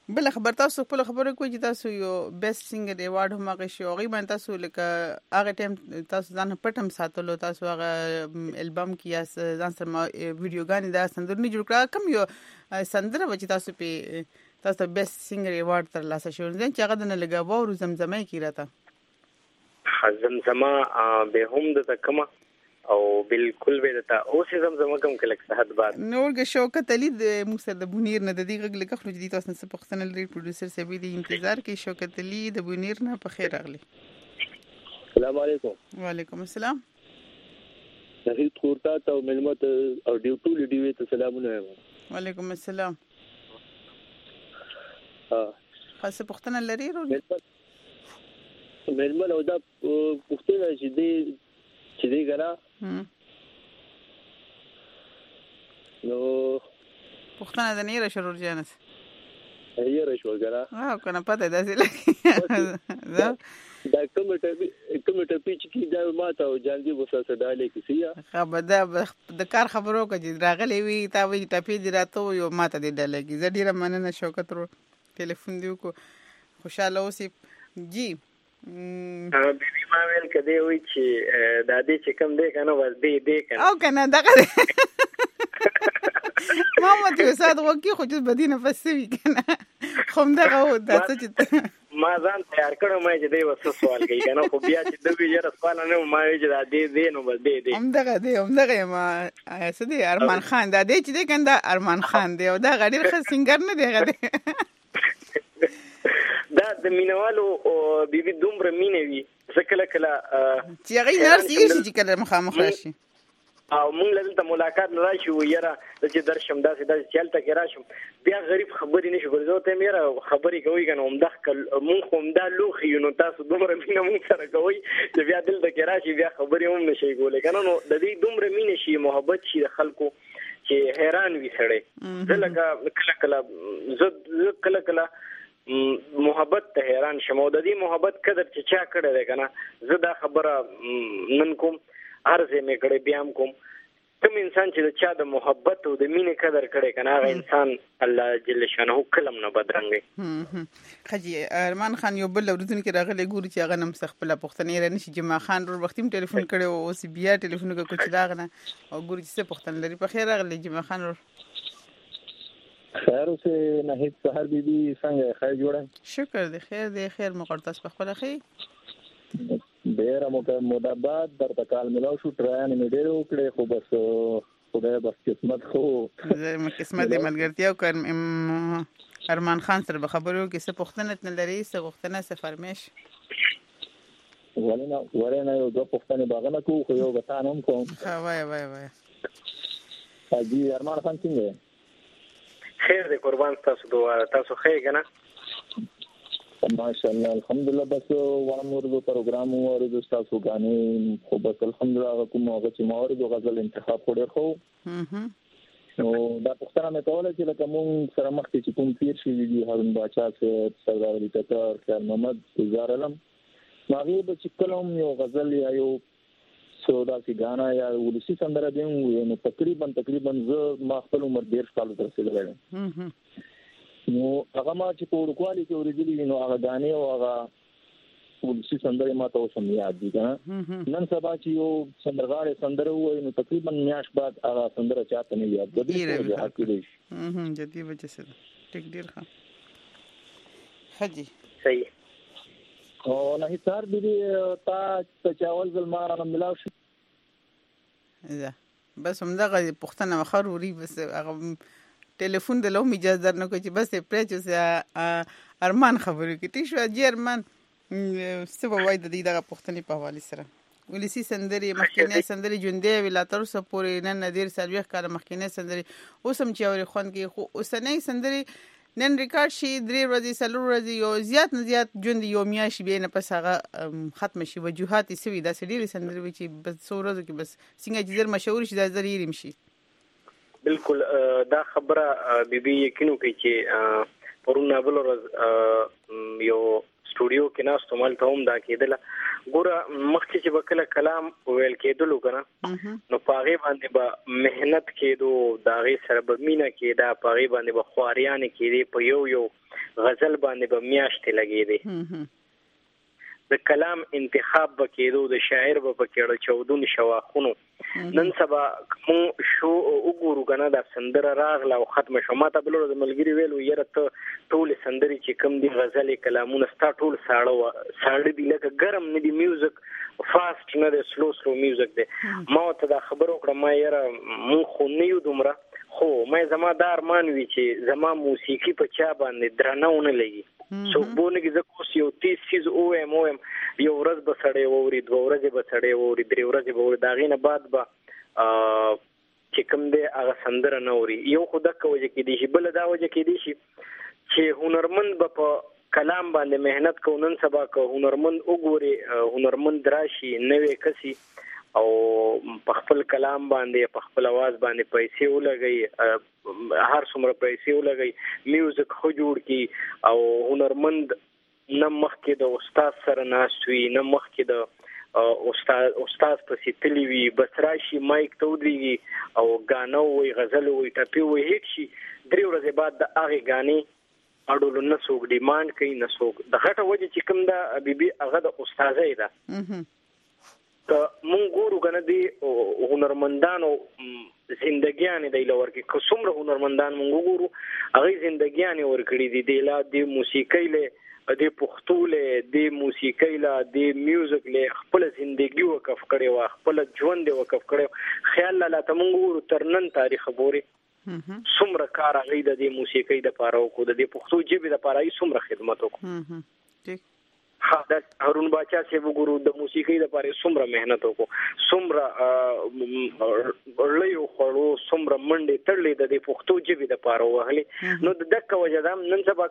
بل خبر تاسو په خبره کوی چې تاسو یو بیسټ سنگر ایوارډ هم هغه شو هغه باندې تاسو لکه هغه ټیم تاسو ځان پټم ساتلو تاسو هغه البم کې یا ځان سره ویډیوګانې دا سندرنی جوړ کړه کوم یو سندره و چې تاسو په تاسو بیسټ سنگر ایوارډ تر لاسه شو ځین چې هغه د لګاو او زمزمه کې راته
زمزمه به هم د تکمه او بالکل به دتا اوس زمزمه کوم کلک صحت بعد
نورګه شوکت علي د موسی د بونیر نه د دې غږ لکه خو جدي تاسو نه پښتنه لري پروډوسر سبي د انتظار کې شوکت علي د بونیر نه په خیر راغلی
السلام علیکم
وعلیکم السلام
شهید خورتا ته ملمت او ډیوټو لیډیو ته سلامونه
وعلیکم السلام خاصه پښتنه لري
ملمت او دا پښتنه چې دی غلا نو
پښتنه د نیره شرور جانس
یې راشو غلا
کنه پته ده چې
دا کوم ټپی چې دا ماته او جانګي وسه ډالې کیسه
خبر ده د کار خبرو کې راغلی وي تا وی ټپی دی راته یو ماته دی ډالې کی زه ډیره مننه شوکت رو ټلیفون دیو کو خوشاله اوسې جی
بیبي ما ویل کده وی چې د دې چې کم دی کنه ور دی کنه
او کنه دغه ماما ته ساده وکی خو چې بدینه فسوي کنه خو دغه و دا چې
ما ځان تیار کړم چې دی وسه سوال کوي کنه خو بیا چې د ویجر سوال نه ما وی چې دا دی نو بس دی
همدغه ما سدي ارمان خان دا دی چې دی کنده ارمان خان دی او دا غډیر ښه سنگر نه دی غډی
دا د مینوالو بیبي دومره مینه وي ځکه کله
چې هغه نرس یې چې کله مخامخ شي
او مونږ دلته ملاقات نه راشي ویره چې درشم داسې چلته کې راشم بیا غریب خبرې نشو ګرځو ته میرا خبرې کوي کنه همدا مونږ هم دا لوخي نو تاسو دومره مینه مونږ سره کوي چې بیا دلته کې راشي بیا خبرې هم نشي کولای کنه نو د دې دومره مینه شي محبت شي د خلکو چې حیران وي سړی زلګه کله محبت ته حیران شمه د دې محبت قدر چې چا کړی دی کنه زه دا خبره نن کوم عرضه مې کړې بیا کوم کوم انسان چې د چا د محبت او د مینې قدر کړی کنه هغه انسان الله جل شانه کلم نه بدرنګي
خجی ارمان خان یو بل ورځن کې راغلی ګوري چې هغه نم سخپله پښتنې رانه شي جما خان ور وختیم ټلیفون کړي او اوس بیا ټلیفون کوي چې داغنه او ګوري چې پښتن لري په خیر راغلی جما خان
خیر اوسه نهید سحر بیبي څنګه خیر جوړه
شکر دی خیر مقدس په خپل خیر
ډیر مدابات در تکال ملو شو تران مې ډیر وکړې خو بس خدای بس قسمت خو
قسمت دې ملګرتیا او ارمان خان سره به خبرو کې څه پښتنه نه لري څه غوښتنه څه فرمایش
ورنه یو د پښتنه باغنه کو خو یو غتانم کوم
وای
حاجی ارمان خان څنګه
خیر دې قربان تاسو خیر کنه
ماشاءالله الحمدلله بس وامورو پروګرام او د تاسو غانې خو بس الحمدلله کوم هغه چې مورد غزل انتخاب کړی خو نو دا پښتنه مې کوله چې لکه مونږ سره مخکې چې کوم پیر شي دي هارون باچا صاحب سردار علي ټکر خیر محمد گزار علم هغه به چې کلم یو غزل یا یو سودا سی غانا یا ولسی سندره دی نو تقریبا زه ما خپل عمر 10 کال تر رسیدلی نو هغه ما چې په ورکوالي کې ورېدلی نو هغه غانې او هغه ولسی سندره ما ته اوس یاد دي نن سبا چې یو سندرغاړي سندره وای نو تقریبا میاش بعد هغه سندره چاته نه یاد د دې حقیقي
جدي وجه سره ټیک ډیر ښه حجي
صحیح
او نه هیڅار دي تا چاول زلما ملاو شي
بس همدغه پښتنه مخروري بس هغه ټلیفون د لوم اجازه درنه کوي چې بس پرېچو ارمان خبرو کې تی شو جرمن څه وای د دې دغه پښتني په حواله سره ولسی سندري مخکینه سندري ژوندې ویلا تر اوسه پورې نن نادر سرویخ کار مخکینه سندري اوسم چې اوري خوان کې خو اوسنۍ سندري نن ریکارډ شي 3 ورځې 4 ورځې یو زیات نه زیات ژوند یو میاشي به نه پس هغه ختم شي وجوهات سوي دا سړي سندري وي چې بس څورځو کې بس څنګه چې ډیر مشهور شي دا زری ریم شي
بالکل دا خبره بیبي یقینو کوي چې پرونه بل ورځ یو سټوډیو کې ناس تمال ته هم دا کېدله ګوره مخکې چې وکړه کلام ویل کېدلو کنه نو پاغي باندې به مهنت کېدو دا غي سره به مینا کېدا پاغي باندې به خواریان کېدی په یو غزل باندې به میاشتې لګېدې د کلام انتخاب به کېدو د شاعر به پکې چودون شواخونو نن سبا مون شو وګورو کنه دا سندره راغله او ختم شو ماته بلور د ملګری ویلو یره ته ټول سندري چې کم دي غزل کلامونه ستا ټول ساړه دي لکه ګرم نه دي میوزیک فاست نه دی سلو میوزیک دی ما ته دا خبر وکړه ما یره مون خو نه یو دومره خو مې زما د ارمان وی چې زما موسیقي په چا باندې درناونه لګي سو بونه کې زه کوس یو 30 سیز او ام یو ورځ به سړی ووري 2 ورځې به سړی ووري 3 ورځې به ووري دا غینه بعد به چې کوم دی هغه سندره نه ووري یو خو دغه وجه کې دی بل دا وجه کې دی چې هنرمند به په کلام باندې مهنت کو نن سبا کو هنرمند وګوري هنرمند راشي نوې کسي او په خپل کلام باندې په خپل आवाज باندې پیسې ولګي هر څومره پیسې ولګي میوزیک خو جوړ کی او هنرمند نه مخکې د استاد سره ناشوي نه مخکې د استاد په سیتلی وی بس راشي مایک تودريږي او غانو وي غزل وي ټپي وي هیڅ شي 3 ورځې بعد د هغه غاني اډول نه څوک ډیماند کوي نه څوک د غټه وجه چې کوم دا بیبي هغه د استادای ده که مونږ ګورو کنه دی هنرمندانو زندګیان دی لور کې کومره هنرمندان مونږ ګورو هغه زندګیان ورکړي دي د لا د موسیقۍ له د پښتو له د موسیقۍ له د میوزیک له خپل ژوندۍ وقف کړي وا خپل ژوند وقف کړي خیال لا ته مونږ ګورو ترنن تاریخ بوري څومره کار هغه د موسیقۍ د پاره او د پښتو ژبې د پاره یې څومره خدمت وکړو د هارون باچا سی وګورو د موسیقۍ لپاره څومره مهنت وکړو څومره لړیو خورو څومره منډې تړلې د پښتو ژبې لپاره وهلې نو د دغه وجدام نن سبا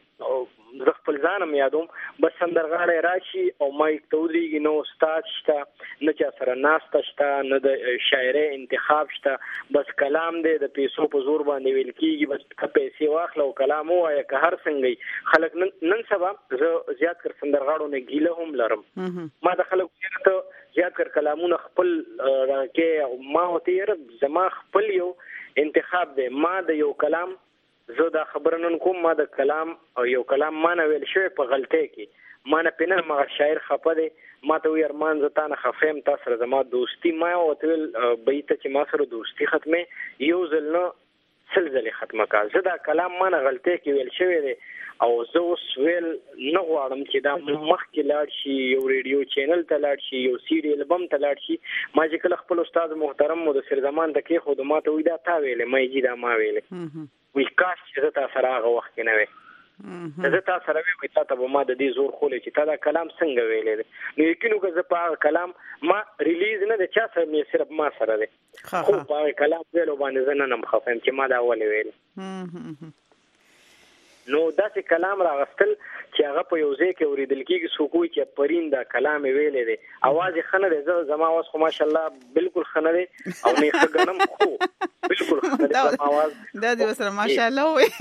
ز خپل ځانم یادوم بس سندرغاړی راشي او مایک تودريږي نو استاد شته نه چا سره ناسته شته نه د شاعري انتخاب شته بس کلام دی د پیسو په زور باندې ویل کیږي بس پیسې واخلو کلام وایي که هر څنګه خلک نن سبا زه زیات کر سندرغاړو نه ګیله هم لرم ما د خلکو ته زیات کر کلامونه خپل راکې ما هتیر زما خپل یو انتخاب دی ما د یو کلام زه دا خبرنن کوم ما د کلام او یو کلام ما نه ویل شوی په غلطۍ کې ما نه پنه ما شاعر خپه دی ما ته وی ارمان زه نه خفیم تاسو سره زما دوستی ما او تل بیت چې ما سره دوستی ختمه یو ځل نه سلسله ختمه کا زه دا کلام ما نه غلطۍ کې ویل شوی دی او زه اوس ویل نه غواړم چې دا مخکې لاړ شي یو ریډیو چینل ته لاړ شي یو سیریل بم ته لاړ شي ما چې کله خپل استاد محترم مو د سر زمان د کې خود ما ته وی دا تا ویلې مې جی دا ما ویلې وی کاش چې زه تاسو سره هغه وخت نه وې زه تاسو سره وی تاسو به ما د دې زور خولې چې تا دا کلام څنګه ویلې نو یقینو که زه په کلام ما ریلیز نه د چا سره مې صرف ما سره دی خو په کلام ویلو باندې زه نه مخفم چې ما دا ولې ویل نو داسې کلام راغستل چې هغه په یو ځای کې اوریدل کېږي څوک وایي چې پرینده کلام ویلې دی اواز یې ښه نه دی زه زما اواز خو ماشاءالله بالکل ښه نه دی او نه ښه ګڼم خو بالکل ښه نه دی اواز
دا دې سره ماشاءالله وایي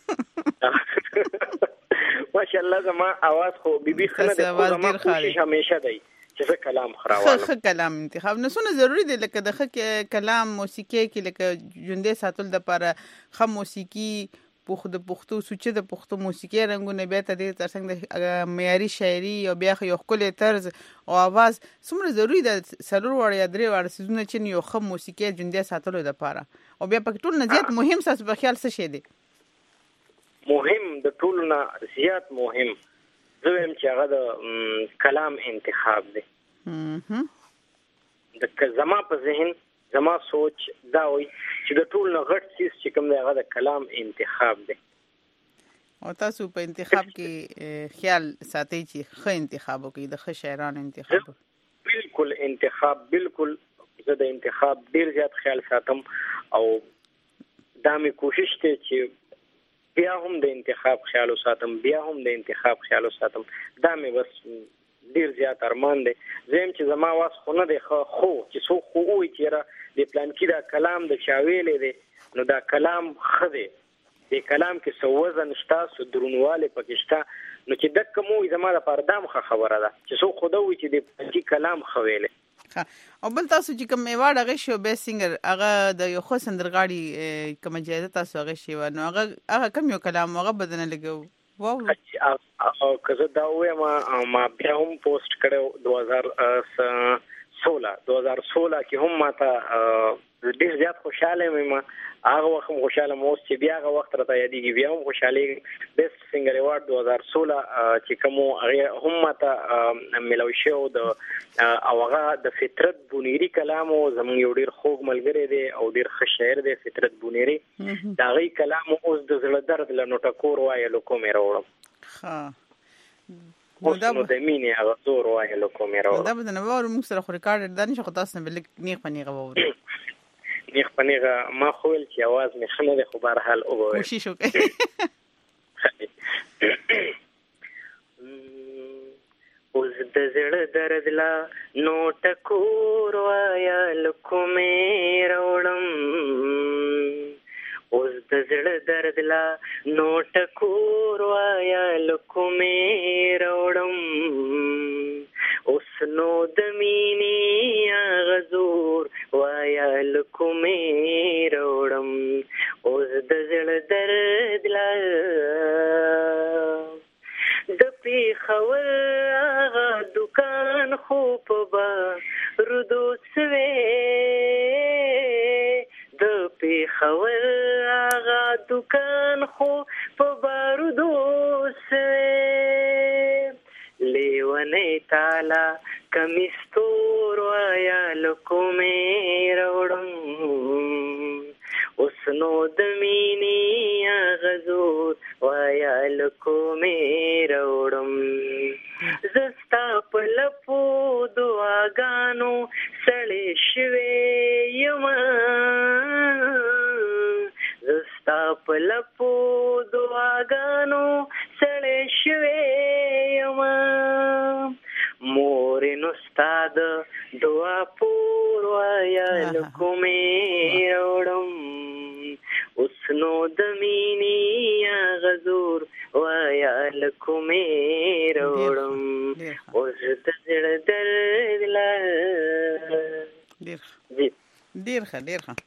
ماشاءالله زما اواز خو بیبي ښه نه دی خو زما کوشش همیشه دی چې زه کلام خراوالم
ښه کلام انتخاب نه څونه ضروری دی لکه د ښه کلام موسیقي کې لکه ژوندۍ ساتل دپاره ښه موسیقي د پښتو سوچه د پښتو موسیقي رنګونه بیا ته دې ترڅنګ د معیاري شاعري او بیا یو ښکلی طرز او اواز څومره ضروري ده 4 وړه یا 3 وړه سیزونه چې یو ښه موسیقي ژوندۍ ساتلو دپاره او بیا پکې ټول نه زیات مهم ستاسو په خیال څه شی دی
مهم د ټول نه زیات مهم زه وایم چې هغه د کلام انتخاب دی د زما په ذهن زما سوچ دا وي چې د ټول نه غټ چیز چې کوم دی هغه د کلام انتخاب دی
او تاسو په انتخاب کې خیال ساتئ چې ښه انتخاب وکړئ د ښه شاعرانو انتخاب
بالکل انتخاب بالکل زه د انتخاب ډیر زیات خیال ساتم او دا مې کوشش دی چې بیا هم د انتخاب خیال ساتم بیا هم د انتخاب خیال ساتم دا مې بس ډیر زیات ارمان دی زم چې زما واس خو نه دی خو چې څو خو وي چې د پلان کې دا کلام د چاویلې دی نو دا کلام خدي د کلام کې سو وزن شته سو درونواله پکشته نو چې دک مو زما د پردام خبره ده چې څو خو دوی چې د پلان کلام خویلې
او بل تاسو چې کوم ایوارډ هغه شو به سنگر هغه د یو خو سندرغاړي کوم جایزه تاسو هغه شی و نو هغه کوم یو کلام هغه بدنه لګو
او که زه دا وایم ما بیا هم پوسټ کړو 2016 کې هم ماته ډېر زیات خوشاله مې هغه وخت خوشاله مو چې بیا هغه وخت راته یادېږي بیا هم خوشاله بیسټ سنگر ایوارډ 2016 چې کوم هغه هم ماته ملوي شو د او هغه د فطرت بونیری کلام او زموږ یو ډېر خوږ ملګری دی او ډېر ښه شاعر دی فطرت بونیری دا غي کلام اوس د زړه درد له نوټکور وایلو کومې راوړم نو دا د مینې هغه زور وایلو کومې راوړم
دا به نه وره موږ سره خو ریکارډ ده نشه خو تاسو نه بل نیغ پنیغه وره
نیغ پنیغه ما خو ول چې आवाज مې خنه ده خو بهر حال وګورئ
کوشش وکړئ
اوس د زړه درد لا نو ټکور وایل کومې راوړم اوس د زړه درد لا نو ټکور وایل کومې راوړم اوس نو د مینې غزور وایل کومې راوړم اوس د زړه درد لا د پیښور هغه دکان خو په بارودو سوی د پیښور هغه دکان خو په بارودو سوی لیونی تالا کمیستور وایل کومې راوړم اوس نو د مینې غزور وایل کومې راوړم زه ستا په لپو دعاګانو سړی شوی یم زه ستا په لپو دعاګانو سړی شوی یم مورې نو ستا د دعا پور وایل کومې راوړم اوس نو د مینې غزور وایل کومې راوړم اوس د زړه درد لا
ډېر ښه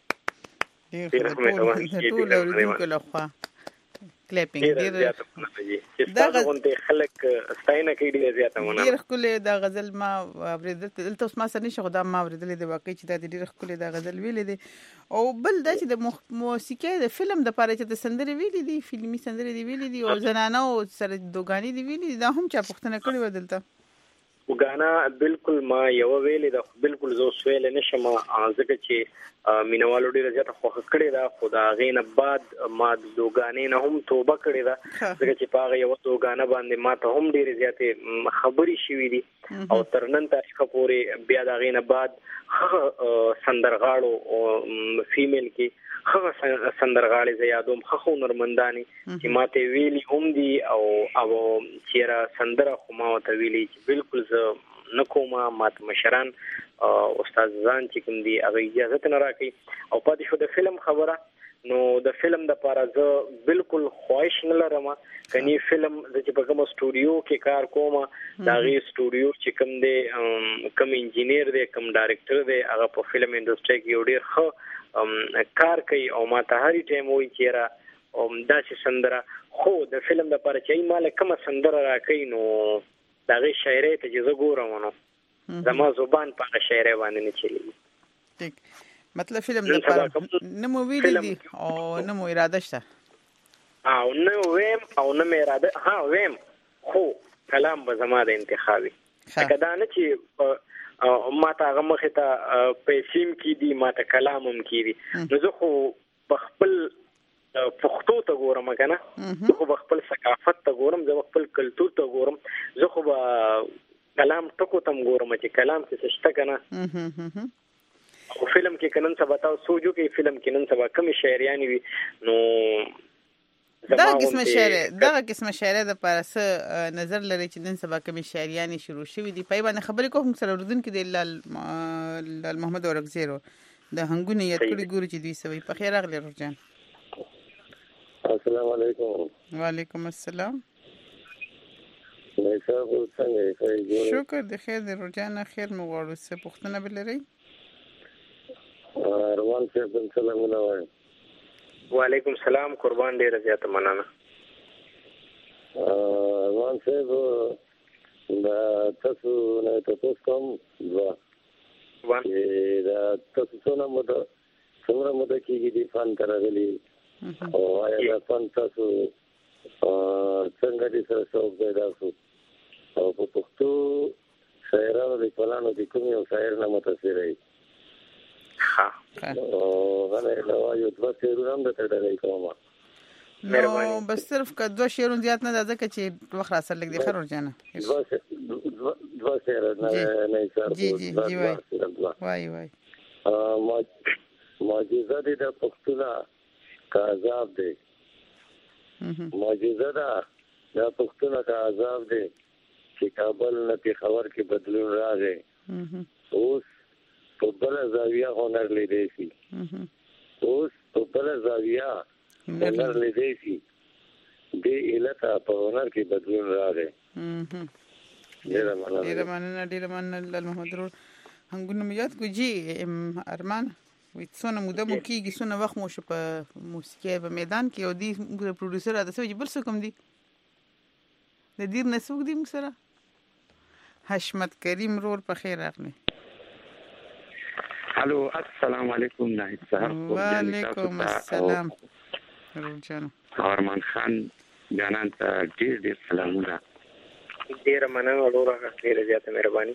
ټول اوریدونکو لخوا کلیپینګ ډېر
دا غونډه خلک ستاینه کوي ډېر زیاته مونږ
ډېر ښکلی دا غزل ما اوریدل دلته اوس ما سره نشه خو دا ما اوریدلې د واقعي چې دا ډېر ښکلی دا غزل ویلې دي او بل دا چې د موسیقۍ د فلم د پاره چې د سندرې ویلې دي فلمي سندرې دی ویلې دي او زنانه او سره دوګانی دی ویلې دي دا هم چا پوښتنه کړې و دلته
وګانا بالکل ما یو ویلې دا بالکل زو سویل نشم ځکه چې مینوالو ډیره زیاته خوښ کړې ده خو دا غینه بعد ما د دوګانې نه هم توبه کړې ده ځکه چې پاغه یو دوګانه باندې ما ته هم ډیره زیاته خبري شوې دي او تر نن تاریخ پورې بیا دا غینه بعد سندرغاړو فیمیل کې هغه سندرغاړي زیادوم خو نورمنداني چې ماته ویلي هم دي او چیرې سندره خو ما ته ویلي چې بالکل زه نکوما مات مشران استاد ځان چې کوم دي هغه اجازه نه راکړي او پاتې شو د فلم خبره نو د فلم د پاره زه بالکل خواهش نه لرم کني فلم چې په کوم سټوډیو کې کار کوم دا غي سټوډیو چې کوم دی کوم انجینیر دی کوم ډایرکټر دی هغه په فلم انډستری کې ډیر ښه کار کوي او ما ته هر ټیم وایي چې را دا چې سندره خو د فلم د پاره چې مال کوم سندره راکې نو دا غي شاعري ته چې زه ګورم نو زما زبان په شاعري باندې نه چلی
ټیک مطلب فلم د پاره نمو ویلې دي او نمو اراده شته
او نو ویم او نو اراده ها ویم خو کلام به زما د انتخابي کدا نه چې ما ته هغه مخه ته پیسیم کی دي ما ته کلامم کی دي نو زه خو بخپل پښتو ته ګورم کنه زه خو بخپل ثقافت ته ګورم زه بخپل کلچر ته ګورم زه خو کلام ټکو تم ګورم چې کلام څه شته کنه او فلم کې کنن څه بتاو سوجو کې فلم کې نن سبا کم شاعریان وي نو
دا قسمه شاعر د پارس نظر لري چې نن سبا کم شاعریان شروع شوي دي په باندې خبرې کوم سره اردن کې د لال محمد اورګزیرو د هنګونی یاد کړی ګوري چې دوی سوي په خیر اغلی رجان
السلام علیکم
وعلیکم السلام شکر د خیر د رجان خیر مو غواړو څه پوښتنه بلري
روان صاحب سلامونه وایي
وعلیکم السلام قربان ډیر زیات مننه
مان صاحب دا تاسو نه تاسو کوم دا تاسو څونه مده کېږي د فن ترغلي او آیا دا فن تاسو څنګه دې سره شوق پیدا شو او په پښتو شاعرانو د پلانو د کوم یو شاعر نه متاثر وي غواړم نو یو څه شعرونه هم د تړلې کوم
نو بس صرف که 2 شعرونه زیات نه ده ځکه چې وخت اصل لګ دي خرور جانه
2 شعر نه سر
جی وای
معجزه دې د پښتونه کا عذاب دی معجزه ده د پښتونه کا عذاب دی چې کابل نه خبر کې بدلون راغی اوس په بل زاویه هنر لیدې شي اوس په بل زاویه هنر لیدې شي د الهته په هنر کې بدلون راغی ډیر
مننه محمد رور هنګونو میات کو جی ارمان وڅونه موده مو کیږي څونه وخت مو شو په موسیقي په میدان کې او دی پروډوسر دا څه بل څه کوم دی د دې نسوک دی موږ سره حشمت کریم رور په خیر راغلی
الو السلام علیکم ناهید صاحب
وعلیکم السلام روجان
ارمان خان جانان ته ډیر سلامونه
ډیر مننه وروره ډیر زیاته مهرباني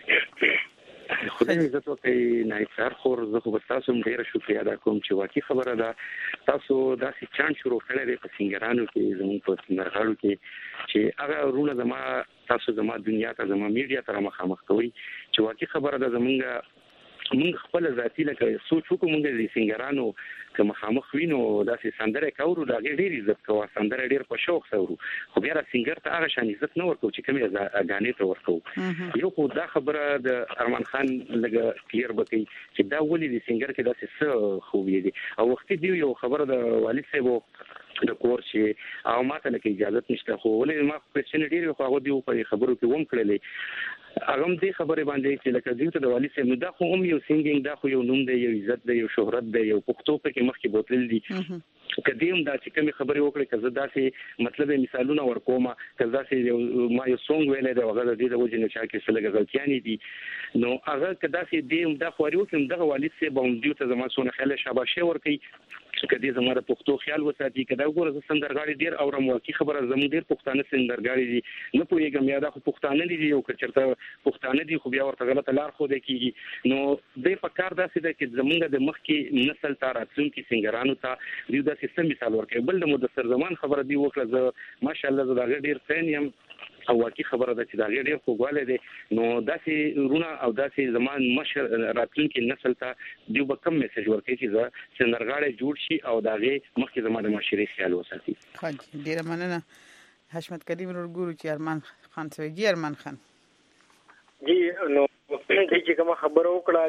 خدای عزت وکړي ناهید صاحب خو زه خو تاسو ډیر شکریا ادا کوم چې واقعي خبره ده تاسو داسې چانس شروع کړی دی په سنگرانو کې زموږ په سندرغاړو کې چې هغه ورونه زما تاسو زما دنیا ته زما میډیا ته مخامخ کوي چې واقعي خبره ده موږ خپل ذاتی لکه سوچ وکړو موږ د سنگرانو که مخامخ وینو داسې سندره کوو دا ډېر عزت کوو سندره ډېر په شوق سورو خو بیا سنگر ته هغه شان عزت نه ورکو چې کومه غانې ته ورکو یو خو دا خبره د ارمان خان لګه کلیر بکی چې دا ولې د سنگر کې داسې څه خوبي دي او وخت دی یو خبره د والد صاحب د کور شي او ماته لکه اجازه نشته خو ولې ما کوېشن ډېر خو هغه دی په خبرو کې ووم کړلې هغه دې خبره باندې چې لکه دیو ته د والد صاحب دا خو هم یو سنگینګ دا خو یو نوم دی یو عزت دی یو شهرت دی یو پښتو په کې مخکې بوتل دي کدیم دا چې کومه خبرې وکړي کزه داسې مطلب مثالونه ورکوما کزه داسې ما یو سونګ ویلې دا هغه د دې د وجه نه چې څه لګ غلطیانی دي نو هغه کدا چې دیم دا خوري وکم دغه والد صاحب هم دیو ته زما سونه خاله شاباشه ورکي کدی زما د پښتو خیال وساتي کدا وګوره سندرغاړي ډیر اورم واقعي خبره زموږ ډیر پښتانه سندرغاړي دي نه پوهیږم یا دا خو پښتانه دي یو کچرته پښتانه دي خو بیا ورته غلطه لار خو ده کیږي نو د په کار داسې ده چې زموږ د مخ کې نسل ته راتلونکي سنگرانو ته دیو داسې سم مثال ورکړي بل د مدثر زمان خبره دی وکړه زه ماشاءالله زه دا ډیر فین یم او واقعي خبره ده چې دا ډیر خوګواله دي نو داسې رونه او داسې زمان مشر راتلونکي نسل ته دیو به کم میسج ورکړي چې زه سندرغاړي جوړ شي او داغه مخکې زما د معاشري خیال وساتي
ډیر مننه حشمت کریم ورګورو چې ارمان خان سوي جی ارمان خان
جی نو چې کوم خبره وکړه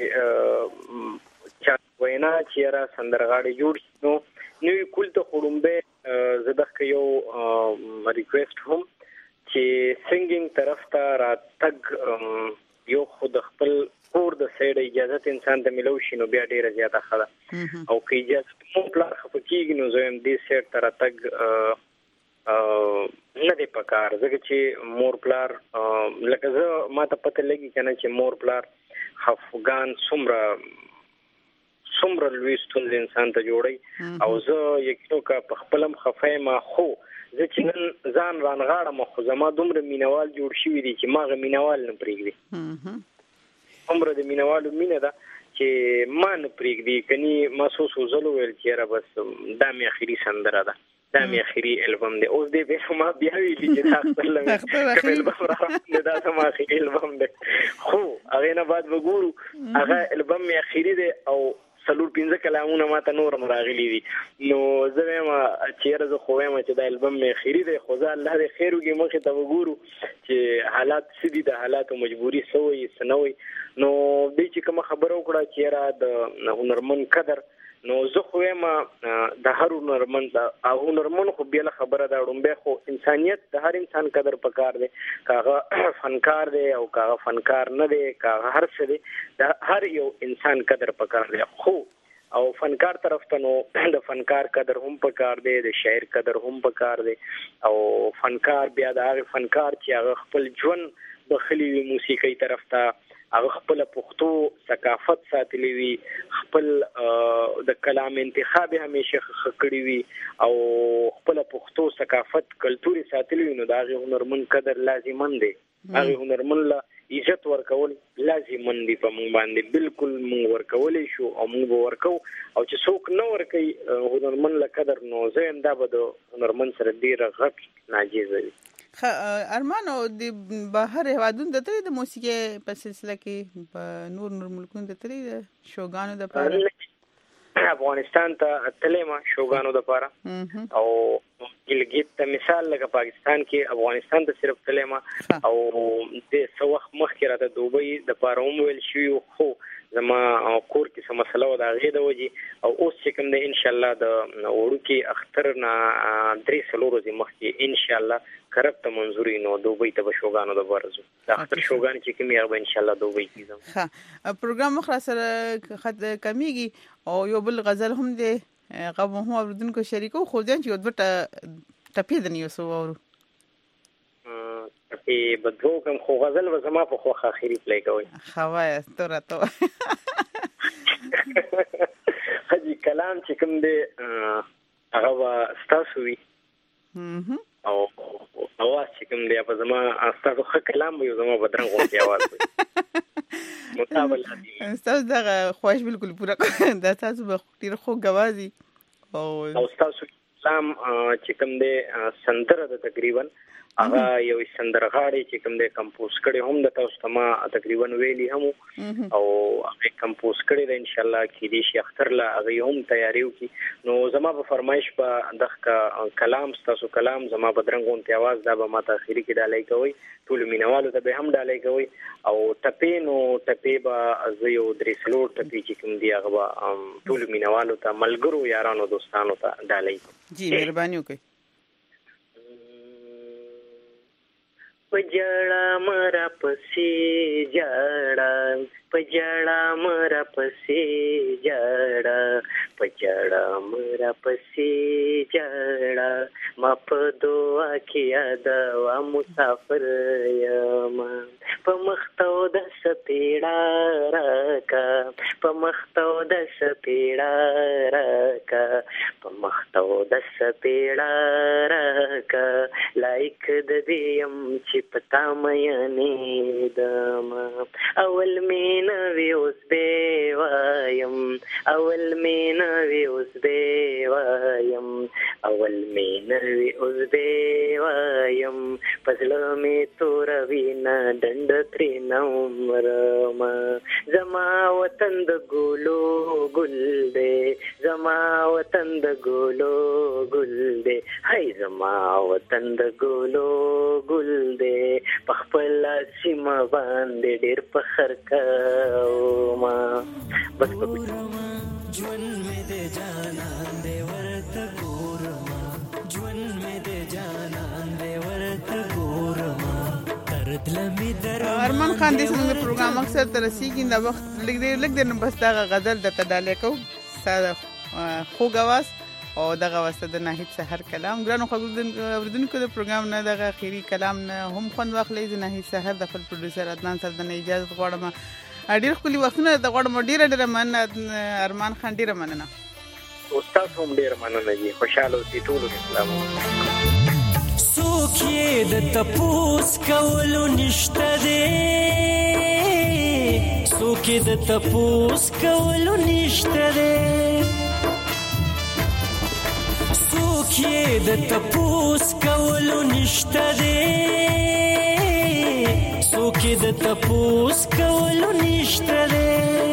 چې وینا چې را سندرغاړي جوړ نو نوې کول ته خړومبه زدخ یو ریکوست هم چې سنگینګ طرف ته راتګ یو خود خپل کور د سیډ اجازه انسان ته ملو شي نو بیا ډیره زیاته خله او که اجازه مو پلار خپکیږي نو زم دې سیډ ته راتګ نه دی پکار ځکه چې مور پلار لکه زه ما ته پته لګي کنه چې مور پلار افغان څومره لوی ستونزې انسان ته جوړي او زه یقینو کا په خپلم خفای ما خو زه چې نن ځان رانغاړم خو زما دومره مینوال جوړ شوی دي چې ماغه مینوال نه پرېږدي عمر د مینوالو مینه ده چې ما نه پرېږدي کني ما سوسو زلو ویل چې را بس دا مې اخیری سندره ده دا مې اخیری البم دی اوس دې به ما بیا ویلي چې تاسو خپل البم راځي دا سم اخیری البم دی خو هغه نه بعد وګورو هغه البم مې اخیری دی او سلور 15 کلامونه ماته نور راغلي دي نو زه ما چیرې زه خو ما چې دا البم مې اخیری دی خو ځا الله دې خیر وکړي مخه ته وګورو چې حالات سدي د حالاتو مجبوری سوې سنوي نو دې چې کوم خبرو کړه چې را د هنرمن قدر نو زه خو ما د هر هنرمن او هنرمن خو بیل خبره دا ډومبه خو انسانيت د هر انسان قدر پکار دی کاغه فنکار دی او کاغه فنکار نه دی کاغه هر څه دی د هر یو انسان قدر پکار دی خو او فنکار طرف ته نو د فنکار قدر هم پکار دی، د شاعر قدر هم پکار دی، او فنکار بیا د هغه فنکار چې هغه خپل ژوند بخلی وي موسیقي طرف ته، هغه خپل پښتو ثقافت ساتلی وي، خپل د کلام انتخاب همیشه خکړی وي او خپل پښتو ثقافت کلتوري ساتلی وي، نو دا هغه هنرمند قدر لازمن دی. هغه هنرمند له عزت ورکول لازمن دی په موږ باندې، بالکل موږ ورکولې شو او موږ به ورکو، او چې څوک نه ورکوي هنرمند له قدر، نو زه هم دا به د هنرمند سره ډېره غټ ناجیزه وي.
ارمان، او د بهر هیوادونو د ترې د موسیقي په سلسله کې په نور ملکونو د ترې د شوګانو د پاره
افغانستان ته تلما شوګانو د پاره، او ګلګیت ته مثال لکه پاکستان کې افغانستان ته صرف تلما، او د څو وخت مخکې راته دوبۍ د پاره ویل شوی، خو زما کور کې څه مسله و د هغې د وجې، او اوس چې کوم دی انشاءالله د وړوکي اختر نه 3 ورځې مخکې انشاءالله کرب ته منظوري نو دوبۍ ته به شوګانو د برزو د اختر شوګان چې کوم یې به انشاءالله دوبۍ کیږم.
ها پروګرام مخ سره خد کمیږي، او یو بل غزل هم دی غو هم اوردونکو شریکو خو ځان چې ودبټه ټپې د نیو سو اورو
ټپې بدو کوم، خو غزل و زما په خو اخیری پلی کوي
خوای ستورته
حجی کلام چې کوم دی هغه ستاسو وي، او اواز چې کوم دی په زما ستاسو ښه کلام وي، زما بدرنګ غوندې اواز وي مقابله
ستاسو دغه خواهش بالکل پوره دا تاسو به ډیر خو غوازي،
او ستاسو کلام چې کوم دی سندره د تقریبا هغه یو سندرغاړي چې کوم دی کمپوز کړي هم د تاسو ته ما تقریبا ویلي هم، او هغه کمپوز کړي د ان شاء الله کې دي شي اختر لا هغه هم تیاری وکي، نو زما په فرمایش په دغه کلام ستاسو کلام زما بدرنګون ته आवाज دا به ما ته اخیری کې ډالای کوي، ټول مینوالو ته به هم ډالای کوي، او ټپې نو ټپې به زه یو 3 ټپې چې کوم دی هغه به ټول مینوالو ته ملګرو یارانو دوستانو ته ډالای.
جی مهرباني وکړئ.
پجړه مرا پسې جړه، پجړه مرا پسې جړه، پجړه مرا پسې جړه، ما په دعا کې یادوا مسافر یم، په مختو د سپېړه راکا، په مختو د سپېړه راکا، په مختو د سپېړه راکا، لایک د دې چې پتا مې دم، اول مې نوی اوس به وایم، اول مې نوی اوس به وایم، اول مې نوی اوس به وایم، پزړه مې تور وینا ډنډ ترې نومرم، زما وطن د ګلو ګل دی، زما وطن د ګلو ګل دی، هاي زما وطن د ګلو ګل دی، پخپل سیمه باندې ډېر فخر کوم. بس
ژوند مې د جانان دی ورته ګورم، ژوند مې د جانان دی ورته ګورم، درد لمې در
ارمان خان دې څنګه پروګرام اکثر تر رسیدي دا وخت لګ دې بس دا غزل د تدالې کو ساده خو غواس او دغه واسطه د ناهید سحر کلام ګرانو اوردونکو د پروګرام نه دغه اخیری کلام نه هم خوند واخلئ. د ناهید سحر د خپل پروډوسر عدنان سره د اجازه غواړم، ډیر خولي وختونه د غواړم، ډیره مننه ارمان خان، ډیره مننه
استاد، هم ډیره مننه جی، خوشاله اوسئ ټول. اسلام
څوک یې د تپوس کولو نشته دی، څوک یې د تپوس کولو نشته دی، څوک یې د تپوس کولو نشته دی، څوک یې د تپوس کولو نشته دی،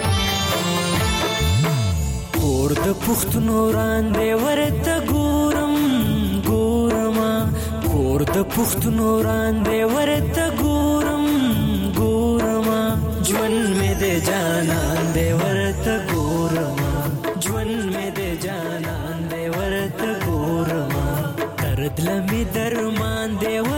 کور د پښتنو راندې ورته ګورم ګورما، کور د پښتنو راندې ورته ګورم ګورما، ژوند مې د جانان دی ورته ګورما، ژوند مې د جانان دی ورته ګورما، درد لمې درمان دی